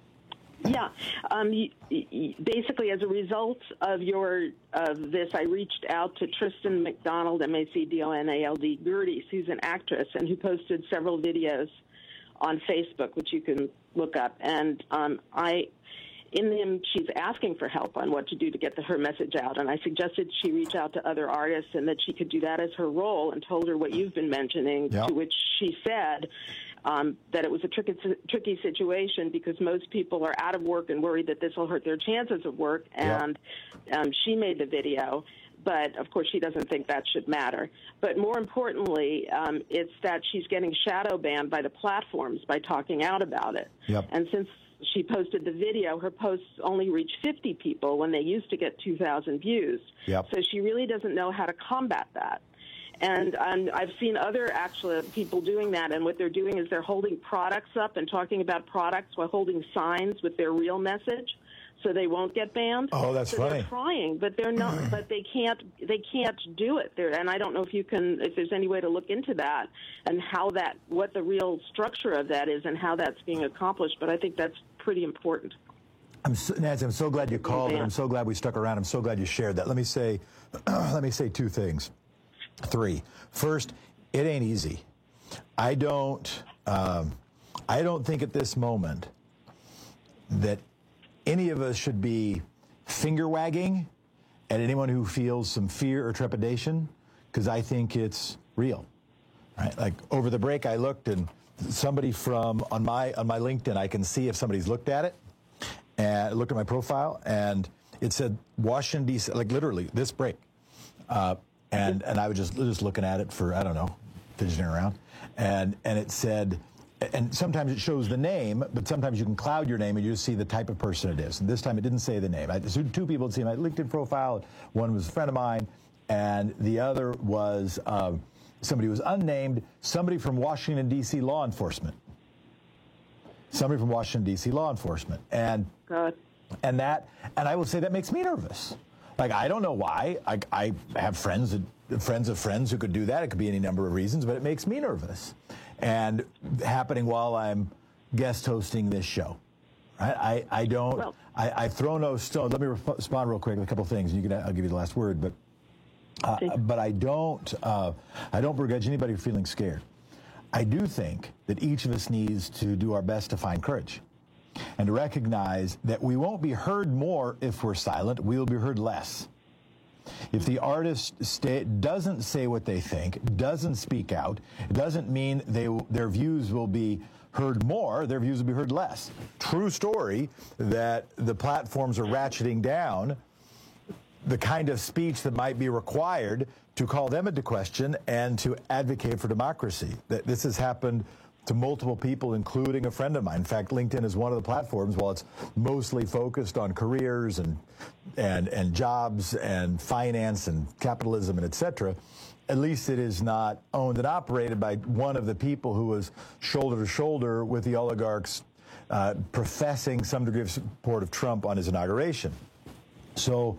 Yeah. Um, you, you, basically, as a result of your of this, I reached out to Tristan McDonald, M A C D O N A L D, Gerdes, who's an actress, and who posted several videos on Facebook, which you can look up. And um, I... In them, she's asking for help on what to do to get the, her message out, and I suggested she reach out to other artists and that she could do that as her role, and told her what you've been mentioning, yep. to which she said um, that it was a tricky, tricky situation because most people are out of work and worried that this will hurt their chances of work, and yep. um, she made the video. But, of course, she doesn't think that should matter. But more importantly, um, it's that she's getting shadow banned by the platforms by talking out about it. Yep. And since she posted the video, her posts only reach fifty people when they used to get two thousand views. Yep. So she really doesn't know how to combat that. And um, I've seen other actual people doing that, and what they're doing is they're holding products up and talking about products while holding signs with their real message, so they won't get banned. Oh, that's so funny. They're trying, but they're not. But they can't. They can't do it. They're, and I don't know if you can. If there's any way to look into that and how that, what the real structure of that is, and how that's being accomplished. But I think that's pretty important. I'm so, Nancy, I'm so glad you called, and I'm so glad we stuck around. I'm so glad you shared that. Let me say, let me say two things. Three. First, it ain't easy. I don't. Um, I don't think at this moment that any of us should be finger wagging at anyone who feels some fear or trepidation, because I think it's real. Right? Like over the break, I looked, and somebody from on my on my LinkedIn, I can see if somebody's looked at it, and looked at my profile, and it said Washington D C, like literally this break, uh, and and I was just just looking at it for I don't know, fidgeting around, and and it said. And sometimes it shows the name, but sometimes you can cloud your name and you just see the type of person it is. And this time it didn't say the name. I, so two people had seen my LinkedIn profile. One was a friend of mine, and the other was um, somebody who was unnamed, somebody from Washington, D C law enforcement. Somebody from Washington, D C law enforcement. And God. and that, and I will say that makes me nervous. Like, I don't know why. I, I have friends, that, friends of friends who could do that. It could be any number of reasons, but it makes me nervous. And happening while I'm guest hosting this show. Right? I, I don't, well, I, I throw no stone. Let me respond real quick with a couple of things. You can, I'll give you the last word, but uh, but I don't, uh, I don't begrudge anybody for feeling scared. I do think that each of us needs to do our best to find courage and to recognize that we won't be heard more if we're silent. We'll be heard less. If the artist stay, doesn't say what they think, doesn't speak out, it doesn't mean they, their views will be heard more, their views will be heard less. True story that the platforms are ratcheting down the kind of speech that might be required to call them into question and to advocate for democracy. That this has happened to multiple people, including a friend of mine. In fact, LinkedIn is one of the platforms, while it's mostly focused on careers and and and jobs and finance and capitalism and et cetera, at least it is not owned and operated by one of the people who was shoulder to shoulder with the oligarchs, uh, professing some degree of support of Trump on his inauguration. So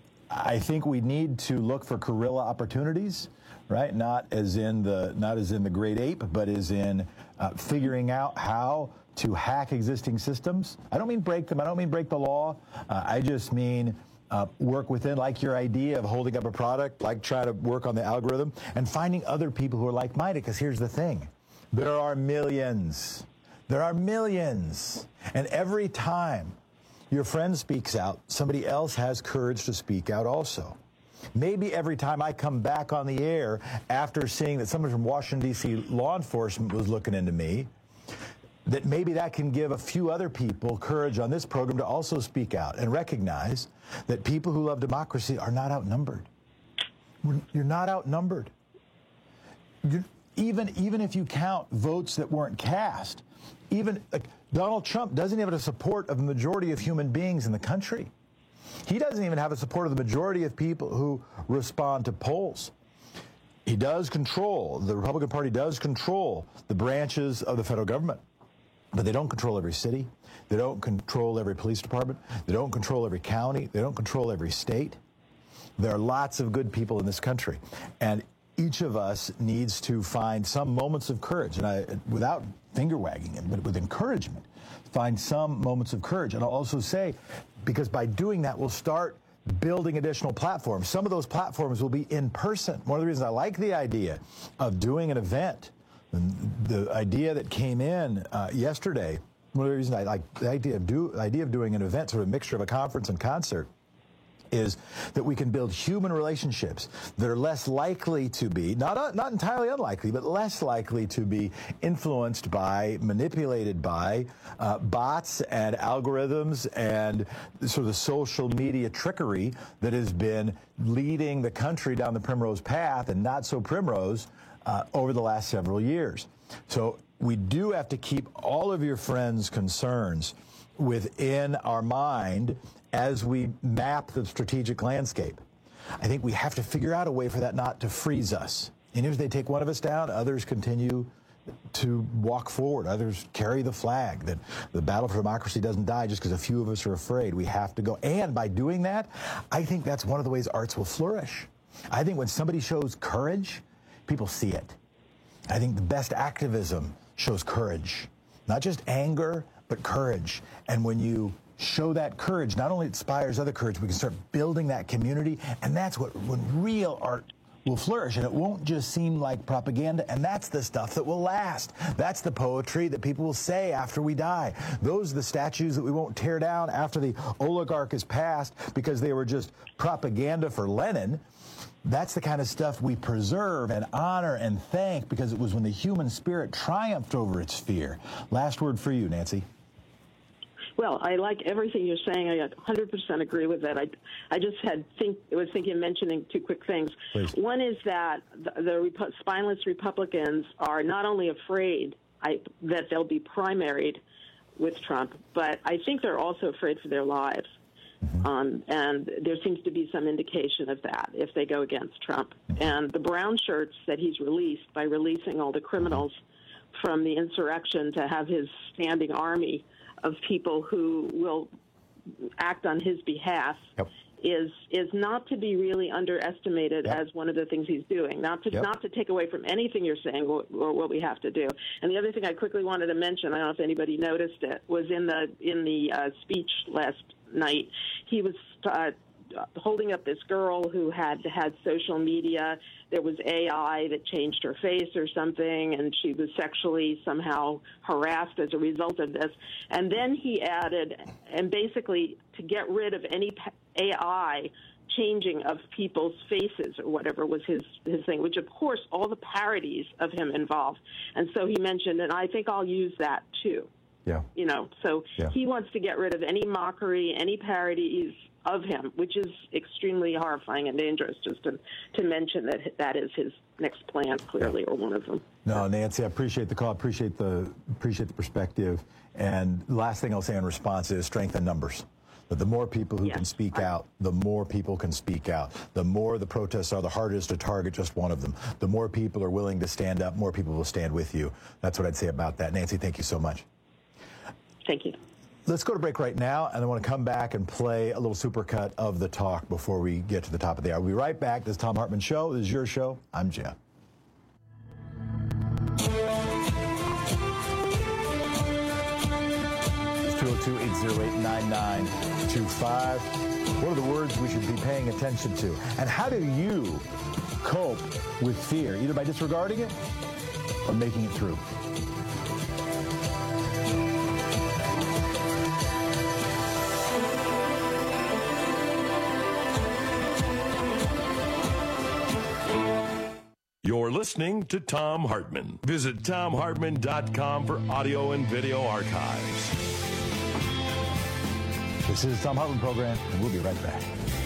I think we need to look for guerrilla opportunities, right? Not as in the not as in the great ape, but as in uh, figuring out how to hack existing systems. I don't mean break them. I don't mean break the law. Uh, I just mean uh, work within, like your idea of holding up a product, like try to work on the algorithm and finding other people who are like-minded. Because here's the thing: there are millions. There are millions, and every time your friend speaks out, somebody else has courage to speak out also. Maybe every time I come back on the air after seeing that someone from Washington, D C law enforcement was looking into me, that maybe that can give a few other people courage on this program to also speak out and recognize that people who love democracy are not outnumbered. You're not outnumbered. You're, even, even if you count votes that weren't cast, even like, Donald Trump doesn't have the support of the majority of human beings in the country. He doesn't even have the support of the majority of people who respond to polls. He does control, the Republican Party does control the branches of the federal government, but they don't control every city. They don't control every police department. They don't control every county. They don't control every state. There are lots of good people in this country, and each of us needs to find some moments of courage, and I, without finger wagging it, but with encouragement, find some moments of courage. And I'll also say, because by doing that, we'll start building additional platforms. Some of those platforms will be in person. One of the reasons I like the idea of doing an event, the idea that came in uh, yesterday, one of the reasons I like the idea of, do, the idea of doing an event, sort of a mixture of a conference and concert, is that we can build human relationships that are less likely to be, not, uh, not entirely unlikely, but less likely to be influenced by, manipulated by uh, bots and algorithms and sort of the social media trickery that has been leading the country down the primrose path, and not so primrose, uh, over the last several years. So we do have to keep all of your friends' concerns within our mind as we map the strategic landscape. I think we have to figure out a way for that not to freeze us. And if they take one of us down, others continue to walk forward. Others carry the flag that the battle for democracy doesn't die just because a few of us are afraid. We have to go. And by doing that, I think that's one of the ways arts will flourish. I think when somebody shows courage, people see it. I think the best activism shows courage, not just anger, but courage. And when you show that courage, not only inspires other courage, we can start building that community, and that's what when real art will flourish, and it won't just seem like propaganda, and that's the stuff that will last. That's the poetry that people will say after we die. Those are the statues that we won't tear down after the oligarch is passed because they were just propaganda for Lenin. That's the kind of stuff we preserve and honor and thank, because it was when the human spirit triumphed over its fear. Last word for you, Nancy. Well, I like everything you're saying. I one hundred percent agree with that. I, I just had think was thinking of mentioning two quick things. Please. One is that the, the Repu- spineless Republicans are not only afraid I, that they'll be primaried with Trump, but I think they're also afraid for their lives. Mm-hmm. Um, and there seems to be some indication of that if they go against Trump. Mm-hmm. And the brown shirts that he's released by releasing all the criminals from the insurrection to have his standing army of people who will act on his behalf yep. is is not to be really underestimated yep. as one of the things he's doing. Not to yep. not to take away from anything you're saying or, or what we have to do. And the other thing I quickly wanted to mention, I don't know if anybody noticed it, was in the in the uh, speech last night. He was uh, holding up this girl who had had social media. There was A I that changed her face or something, and she was sexually somehow harassed as a result of this. And then he added, and basically to get rid of any A I changing of people's faces or whatever was his, his thing, which, of course, all the parodies of him involved. And so he mentioned, and I think I'll use that, too. Yeah. You know, so yeah. he wants to get rid of any mockery, any parodies of him, which is extremely horrifying and dangerous, just to, to mention that that is his next plan, clearly, or one of them. No, Nancy, I appreciate the call, appreciate the appreciate the perspective. And the last thing I'll say in response is strength in numbers. But the more people who yes. can speak out, the more people can speak out. The more the protests are, the harder it is to target just one of them. The more people are willing to stand up, more people will stand with you. That's what I'd say about that. Nancy, thank you so much. Thank you. Let's go to break right now, and I want to come back and play a little supercut of the talk before we get to the top of the hour. We'll be right back. This is Thom Hartmann Show. This is your show. I'm Jeff. two oh two, eight oh eight, nine nine two five. What are the words we should be paying attention to? And how do you cope with fear, either by disregarding it or making it through? You're listening to Thom Hartmann. Visit Thom Hartmann dot com for audio and video archives. This is the Thom Hartmann Program, and we'll be right back.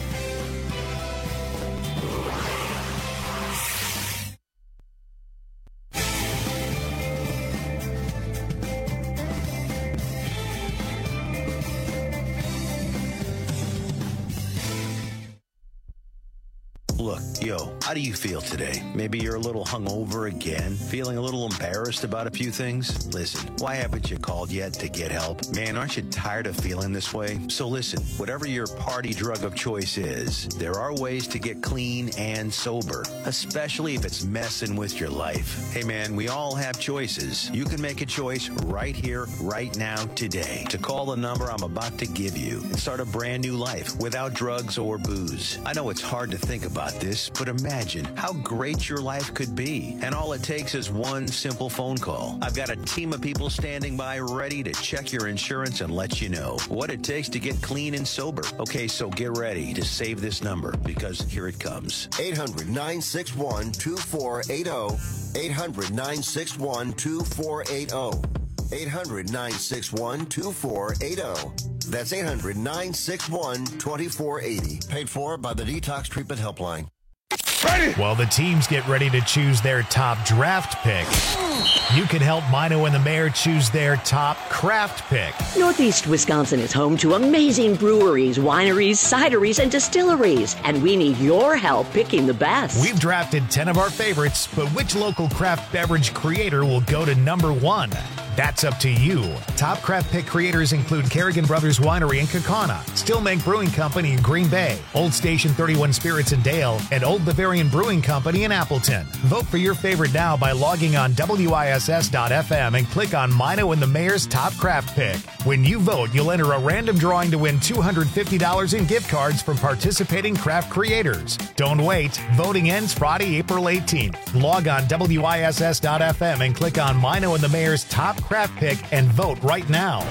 Look, yo, how do you feel today? Maybe you're a little hungover again, feeling a little embarrassed about a few things? Listen, why haven't you called yet to get help? Man, aren't you tired of feeling this way? So listen, whatever your party drug of choice is, there are ways to get clean and sober, especially if it's messing with your life. Hey man, we all have choices. You can make a choice right here, right now, today, to call the number I'm about to give you and start a brand new life without drugs or booze. I know it's hard to think about this, but imagine how great your life could be. And all it takes is one simple phone call. I've got a team of people standing by ready to check your insurance and let you know what it takes to get clean and sober. Okay, so get ready to save this number, because here it comes. eight hundred, nine six one, two four eight zero. eight hundred, nine six one, two four eight zero. eight hundred, nine six one, two four eight zero. That's eight hundred, nine six one, two four eight zero. Paid for by the Detox Treatment Helpline. Ready. While the teams get ready to choose their top draft pick, you can help Mino and the Mayor choose their top craft pick. Northeast Wisconsin is home to amazing breweries, wineries, cideries, and distilleries, and we need your help picking the best. We've drafted ten of our favorites, but which local craft beverage creator will go to number one? That's up to you. Top craft pick creators include Kerrigan Brothers Winery in Kaukauna, Stillmank Brewing Company in Green Bay, Old Station thirty-one Spirits in Dale, and Old Bavarian Brewing Company in Appleton. Vote for your favorite now by logging on W I S S dot F M and click on Mino and the Mayor's Top Craft Pick. When you vote, you'll enter a random drawing to win two hundred fifty dollars in gift cards from participating craft creators. Don't wait. Voting ends Friday, April eighteenth. Log on W I S S dot F M and click on Mino and the Mayor's Top Craft Pick and vote right now.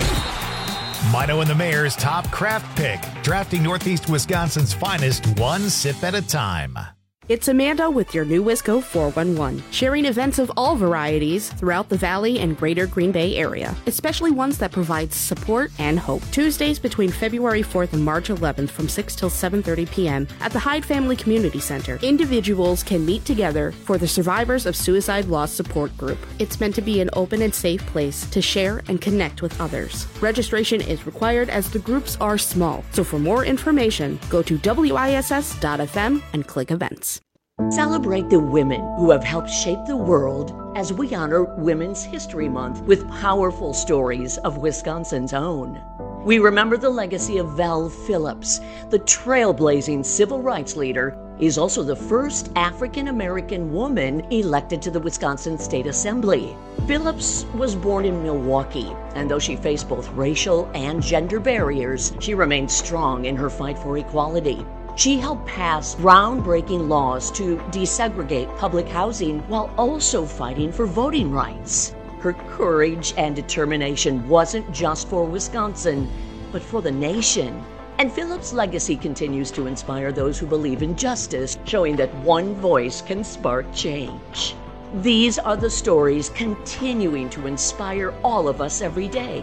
Mino and the Mayor's Top Craft Pick, drafting Northeast Wisconsin's finest one sip at a time. It's Amanda with your new Wisco four one one, sharing events of all varieties throughout the Valley and greater Green Bay area, especially ones that provide support and hope. Tuesdays between February fourth and March eleventh from six till seven thirty p.m. at the Hyde Family Community Center. Individuals can meet together for the Survivors of Suicide Loss Support Group. It's meant to be an open and safe place to share and connect with others. Registration is required as the groups are small, so for more information, go to W I S S dot F M and click events. Celebrate the women who have helped shape the world as we honor Women's History Month with powerful stories of Wisconsin's own. We remember the legacy of Val Phillips, the trailblazing civil rights leader. Is also the first African-American woman elected to the Wisconsin State Assembly. Phillips was born in Milwaukee, and though she faced both racial and gender barriers, she remained strong in her fight for equality. She helped pass groundbreaking laws to desegregate public housing while also fighting for voting rights. Her courage and determination wasn't just for Wisconsin, but for the nation. And Phillips' legacy continues to inspire those who believe in justice, showing that one voice can spark change. These are the stories continuing to inspire all of us every day.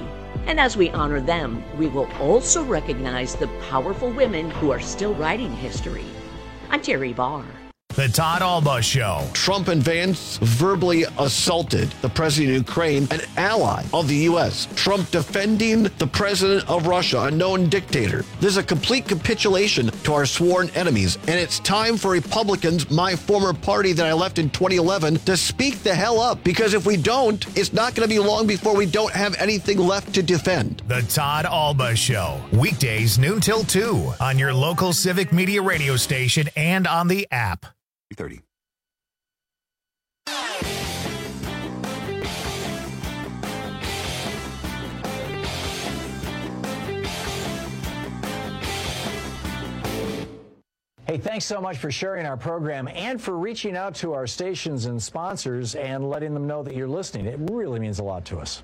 And as we honor them, we will also recognize the powerful women who are still writing history. I'm Terry Barr. The Todd Alba Show. Trump and Vance verbally assaulted the president of Ukraine, an ally of the U S. Trump defending the president of Russia, a known dictator. This is a complete capitulation to our sworn enemies. And it's time for Republicans, my former party that I left in twenty eleven, to speak the hell up. Because if we don't, it's not going to be long before we don't have anything left to defend. The Todd Alba Show. Weekdays noon till two on your local Civic Media radio station and on the app. thirty. Hey, thanks so much for sharing our program and for reaching out to our stations and sponsors and letting them know that you're listening. It really means a lot to us.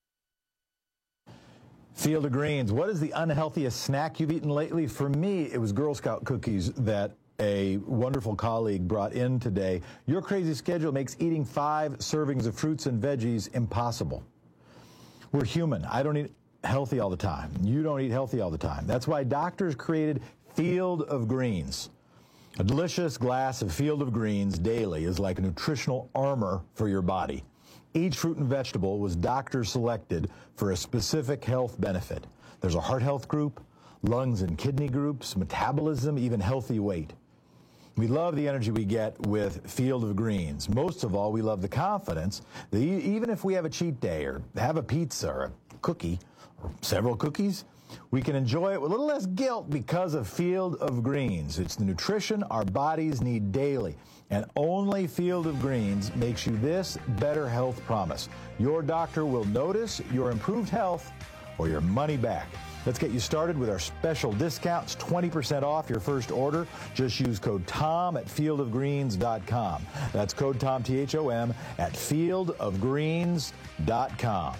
Field of Greens. What is the unhealthiest snack you've eaten lately? For me, it was Girl Scout cookies that a wonderful colleague brought in today. Your crazy schedule makes eating five servings of fruits and veggies impossible. We're human. I don't eat healthy all the time. You don't eat healthy all the time. That's why doctors created Field of Greens. A delicious glass of Field of Greens daily is like a nutritional armor for your body. Each fruit and vegetable was doctor selected for a specific health benefit. There's a heart health group, lungs and kidney groups, metabolism, even healthy weight. We love the energy we get with Field of Greens. Most of all, we love the confidence that even if we have a cheat day or have a pizza or a cookie or several cookies, we can enjoy it with a little less guilt because of Field of Greens. It's the nutrition our bodies need daily. And only Field of Greens makes you this better health promise. Your doctor will notice your improved health or your money back. Let's get you started with our special discounts, twenty percent off your first order. Just use code TOM at field of greens dot com. That's code TOM, T H O M, at field of greens dot com.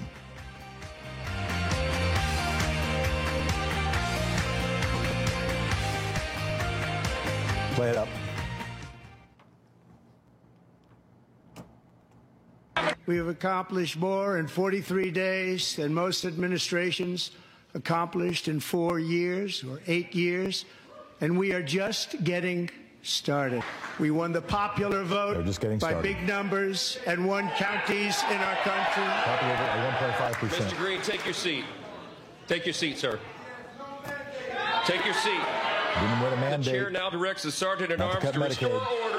Play it up. We have accomplished more in forty-three days than most administrations accomplished in four years or eight years, and we are just getting started. We won the popular vote just getting by started. big numbers and won counties in our country. Popular vote by one point five percent. Mister Green, take your seat. Take your seat, sir. Take your seat. Didn't win a The mandate. chair now directs the sergeant at Not to arms cut to restore Medicaid. order.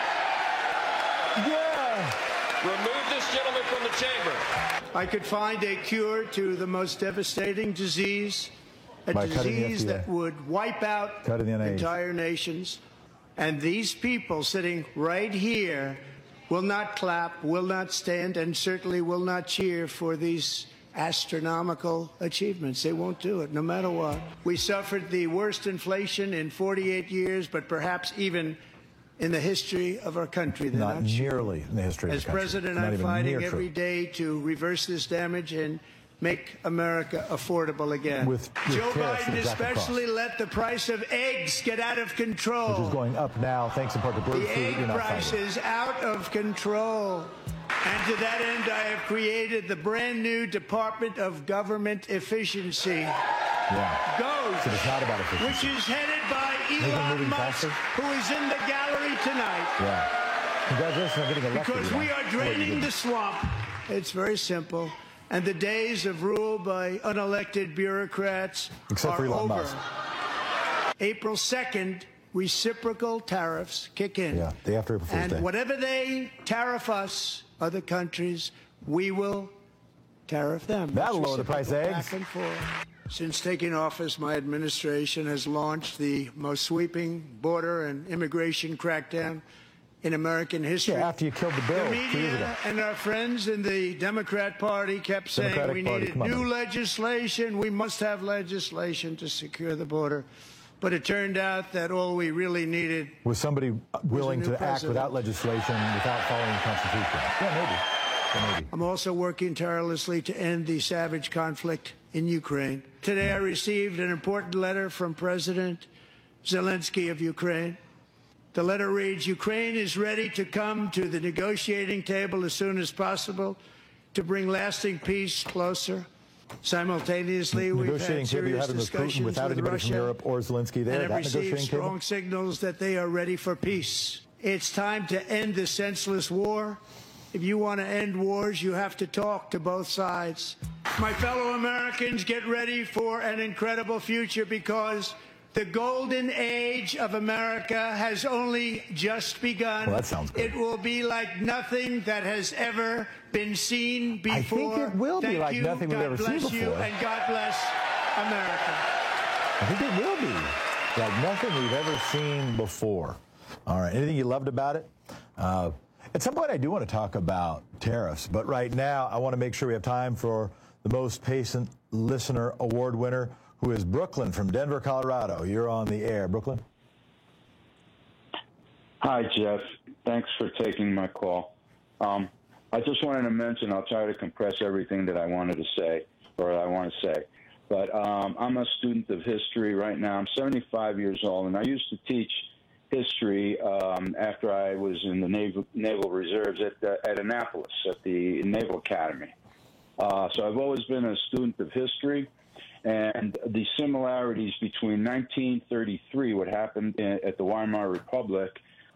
Yeah. Remove this gentleman from the chamber. I could find a cure to the most devastating disease, a By cutting the disease F D A. that would wipe out Cutting the N I H. entire nations. And these people sitting right here will not clap, will not stand, and certainly will not cheer for these astronomical achievements. They won't do it, no matter what. We suffered the worst inflation in forty-eight years, but perhaps even in the history of our country. They're Not not sure. nearly in the history of As the country. president, Not I'm even fighting near every true. day to reverse this damage and make America affordable again. With- with Joe tariffs Biden at exact cost. especially let the price of eggs get out of control. Which is going up now, thanks in part to bird The food. egg You're not price fighting. is out of control. And to that end, I have created the brand new Department of Government Efficiency. Yeah. GOES, So it's not about efficiency. which is headed by Maybe Elon moving Musk, faster? who is in the gallery tonight. Yeah. Congratulations on getting elected. Because Elon. we are Oh, you draining didn't. the swamp. It's very simple. And the days of rule by unelected bureaucrats Except are for Elon over. Musk. April second, reciprocal tariffs kick in. Yeah, day after April Fool's And Day. whatever they tariff us, other countries, we will tariff them. That'll It's lower the price of reciprocal eggs. back and forth. Since taking office, my administration has launched the most sweeping border and immigration crackdown in American history. Yeah, after you killed the bill The two years ago. media and our friends in the Democrat Party kept saying Democratic we Party, needed come on, new man. legislation. We must have legislation to secure the border. But it turned out that all we really needed Was somebody willing new to act president. without legislation, without following the Constitution? Yeah, maybe. Yeah, maybe. I'm also working tirelessly to end the savage conflict in Ukraine. Today I received an important letter from President Zelensky of Ukraine. The letter reads, Ukraine is ready to come to the negotiating table as soon as possible to bring lasting peace closer. Simultaneously, we've negotiating had table you're serious having with Putin discussions without with anybody Russia from Europe or Zelensky there. and have That received negotiating strong table. signals that they are ready for peace. It's time to end the senseless war. If you want to end wars, you have to talk to both sides. My fellow Americans, get ready for an incredible future because the golden age of America has only just begun. Well, that sounds good. It will be like nothing that has ever been seen before. I think it will be Thank like you. nothing we've God ever seen bless you, before. and God bless America. I think it will be like nothing we've ever seen before. All right. Anything you loved about it? Uh, at some point, I do want to talk about tariffs, but right now, I want to make sure we have time for the most patient listener award winner, who is Brooklyn from Denver, Colorado. You're on the air, Brooklyn. Hi, Jeff. Thanks for taking my call. Um, I just wanted to mention, I'll try to compress everything that I wanted to say, or I want to say. But um, I'm a student of history right now. I'm seventy-five years old, and I used to teach history um, after I was in the Naval, Naval Reserves at, uh, at Annapolis, at the Naval Academy. Uh, so I've always been a student of history, and the similarities between nineteen thirty-three, what happened in, at the Weimar Republic,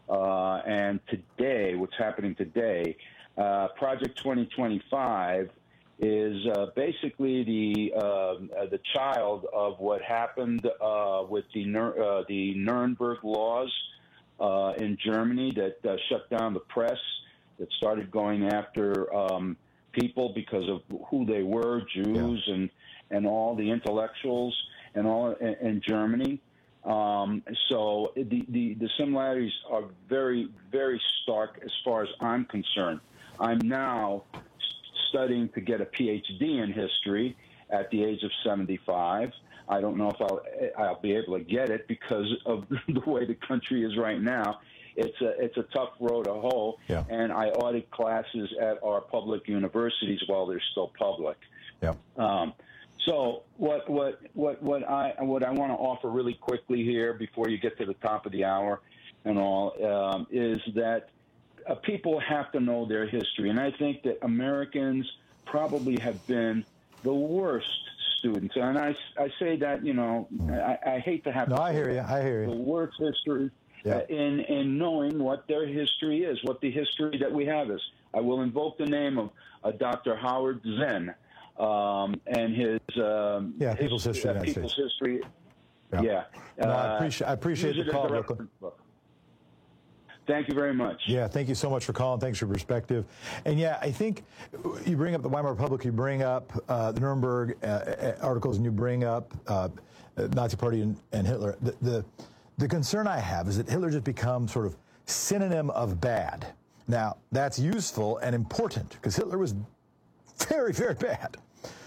uh, and today, what's happening today, uh, Project twenty twenty-five is uh, basically the uh, uh, the child of what happened uh, with the Nur- uh, the Nuremberg laws uh, in Germany that uh, shut down the press, that started going after um, people because of who they were, Jews yeah. and and all the intellectuals and all in, in Germany. Um, so the, the the similarities are very, very stark as far as I'm concerned. I'm now studying to get a P H D in history at the age of seventy-five. I don't know if I'll I'll be able to get it because of the way the country is right now. It's a it's a tough road to hoe, yeah. and I audit classes at our public universities while they're still public. Yeah. Um, so what what what what I what I want to offer really quickly here before you get to the top of the hour and all um, is that Uh, people have to know their history, and I think that Americans probably have been the worst students. And I, I say that, you know, I, I hate to have no, to I hear you. I hear you. The worst history yeah. uh, in in knowing what their history is, what the history that we have is. I will invoke the name of uh, Doctor Howard Zen um, and his um, yeah People's his, History. Uh, people's States. History. Yeah. yeah. No, I Uh, appreciate I appreciate use the it as call, a Brooklyn. reference book. Thank you very much. Yeah, thank you so much for calling. Thanks for your perspective. And yeah, I think you bring up the Weimar Republic, you bring up uh, the Nuremberg uh, articles, and you bring up uh, Nazi Party and, and Hitler. The, the the concern I have is that Hitler just becomes sort of synonym of bad. Now, that's useful and important because Hitler was very, very bad.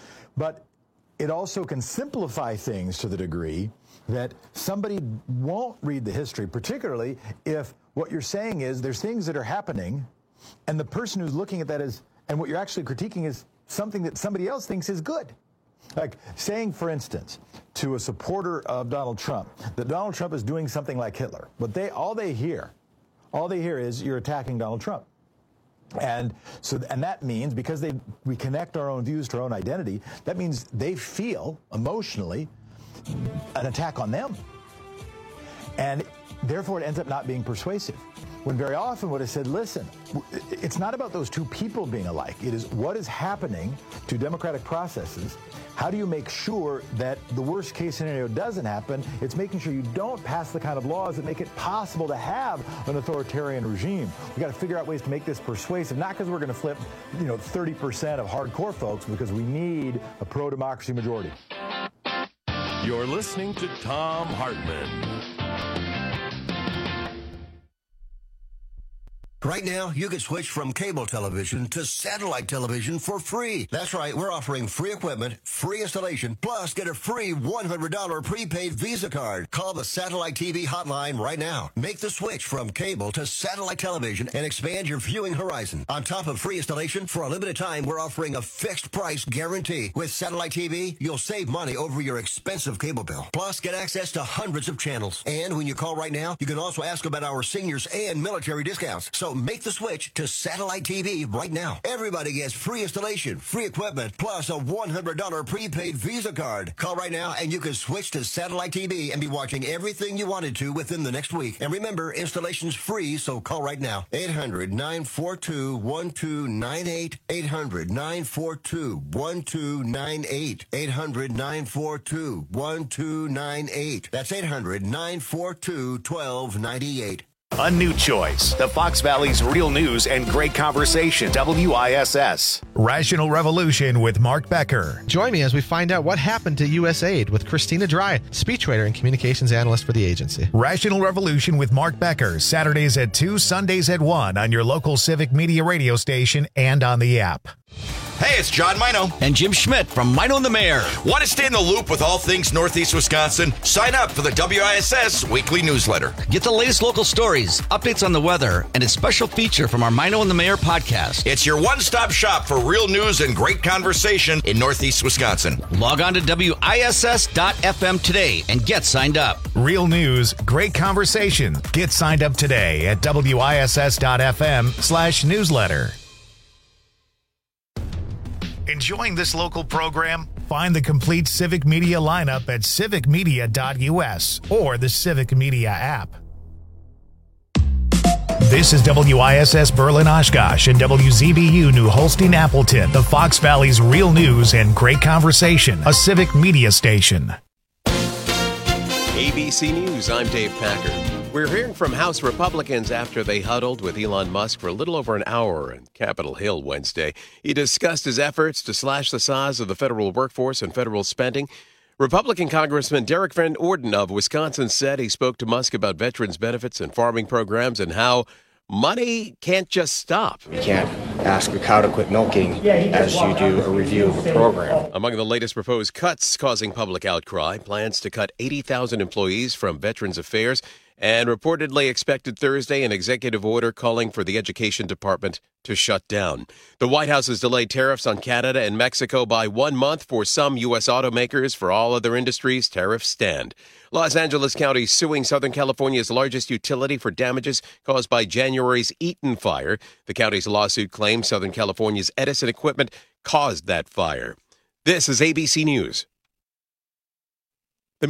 But it also can simplify things to the degree that somebody won't read the history, particularly if what you're saying is there's things that are happening and the person who's looking at that is, and what you're actually critiquing is something that somebody else thinks is good. Like saying, for instance, to a supporter of Donald Trump that Donald Trump is doing something like Hitler, but they all they hear, all they hear is you're attacking Donald Trump. And so, and that means because they we connect our own views to our own identity, that means they feel emotionally an attack on them. And therefore, it ends up not being persuasive. When very often what I said, listen, it's not about those two people being alike. It is what is happening to democratic processes. How do you make sure that the worst case scenario doesn't happen? It's making sure you don't pass the kind of laws that make it possible to have an authoritarian regime. We got to figure out ways to make this persuasive, not because we're going to flip, you know, thirty percent of hardcore folks, because we need a pro-democracy majority. You're listening to Thom Hartmann. Right now, you can switch from cable television to satellite television for free. That's right, we're offering free equipment, free installation, plus get a free one hundred dollars prepaid Visa card. Call the Satellite T V hotline right now. Make the switch from cable to satellite television and expand your viewing horizon. On top of free installation, for a limited time, we're offering a fixed price guarantee. With Satellite T V, you'll save money over your expensive cable bill. Plus, get access to hundreds of channels. And when you call right now, you can also ask about our seniors and military discounts. So So make the switch to satellite T V right now. Everybody gets free installation, free equipment, plus a one hundred dollars prepaid Visa card. Call right now and you can switch to satellite T V and be watching everything you wanted to within the next week. And remember, installation's free, so call right now. eight hundred, nine four two, one two nine eight. eight hundred, nine four two, one two nine eight. eight hundred, nine four two, one two nine eight. That's eight hundred, nine four two, one two nine eight. A new choice. The Fox Valley's real news and great conversation. W I S S. Rational Revolution with Mark Becker. Join me as we find out what happened to U S A I D with Christina Dry, speechwriter and communications analyst for the agency. Rational Revolution with Mark Becker. Saturdays at two, Sundays at one on your local Civic Media radio station and on the app. Hey, it's John Mino. And Jim Schmidt from Mino and the Mayor. Want to stay in the loop with all things Northeast Wisconsin? Sign up for the W I S S weekly newsletter. Get the latest local stories, updates on the weather, and a special feature from our Mino and the Mayor podcast. It's your one-stop shop for real news and great conversation in Northeast Wisconsin. Log on to W I S S dot F M today and get signed up. Real news, great conversation. Get signed up today at W I S S dot F M slash newsletter. Enjoying this local program? Find the complete Civic Media lineup at civic media dot U S or the Civic Media app. This is W I S S Berlin Oshkosh and W Z B U New Holstein Appleton, the Fox Valley's real news and great conversation, a Civic Media station. A B C News, I'm Dave Packard. We're hearing from House Republicans after they huddled with Elon Musk for a little over an hour in Capitol Hill Wednesday. He discussed his efforts to slash the size of the federal workforce and federal spending. Republican Congressman Derek Van Orden of Wisconsin said he spoke to Musk about veterans benefits and farming programs and how money can't just stop. You can't ask a cow to quit milking as you do a review of a program. Among the latest proposed cuts causing public outcry, plans to cut eighty thousand employees from Veterans Affairs, and reportedly expected Thursday an executive order calling for the Education Department to shut down. The White House has delayed tariffs on Canada and Mexico by one month for some U S automakers. For all other industries, tariffs stand. Los Angeles County suing Southern California's largest utility for damages caused by January's Eaton fire. The county's lawsuit claims Southern California's Edison equipment caused that fire. This is A B C News.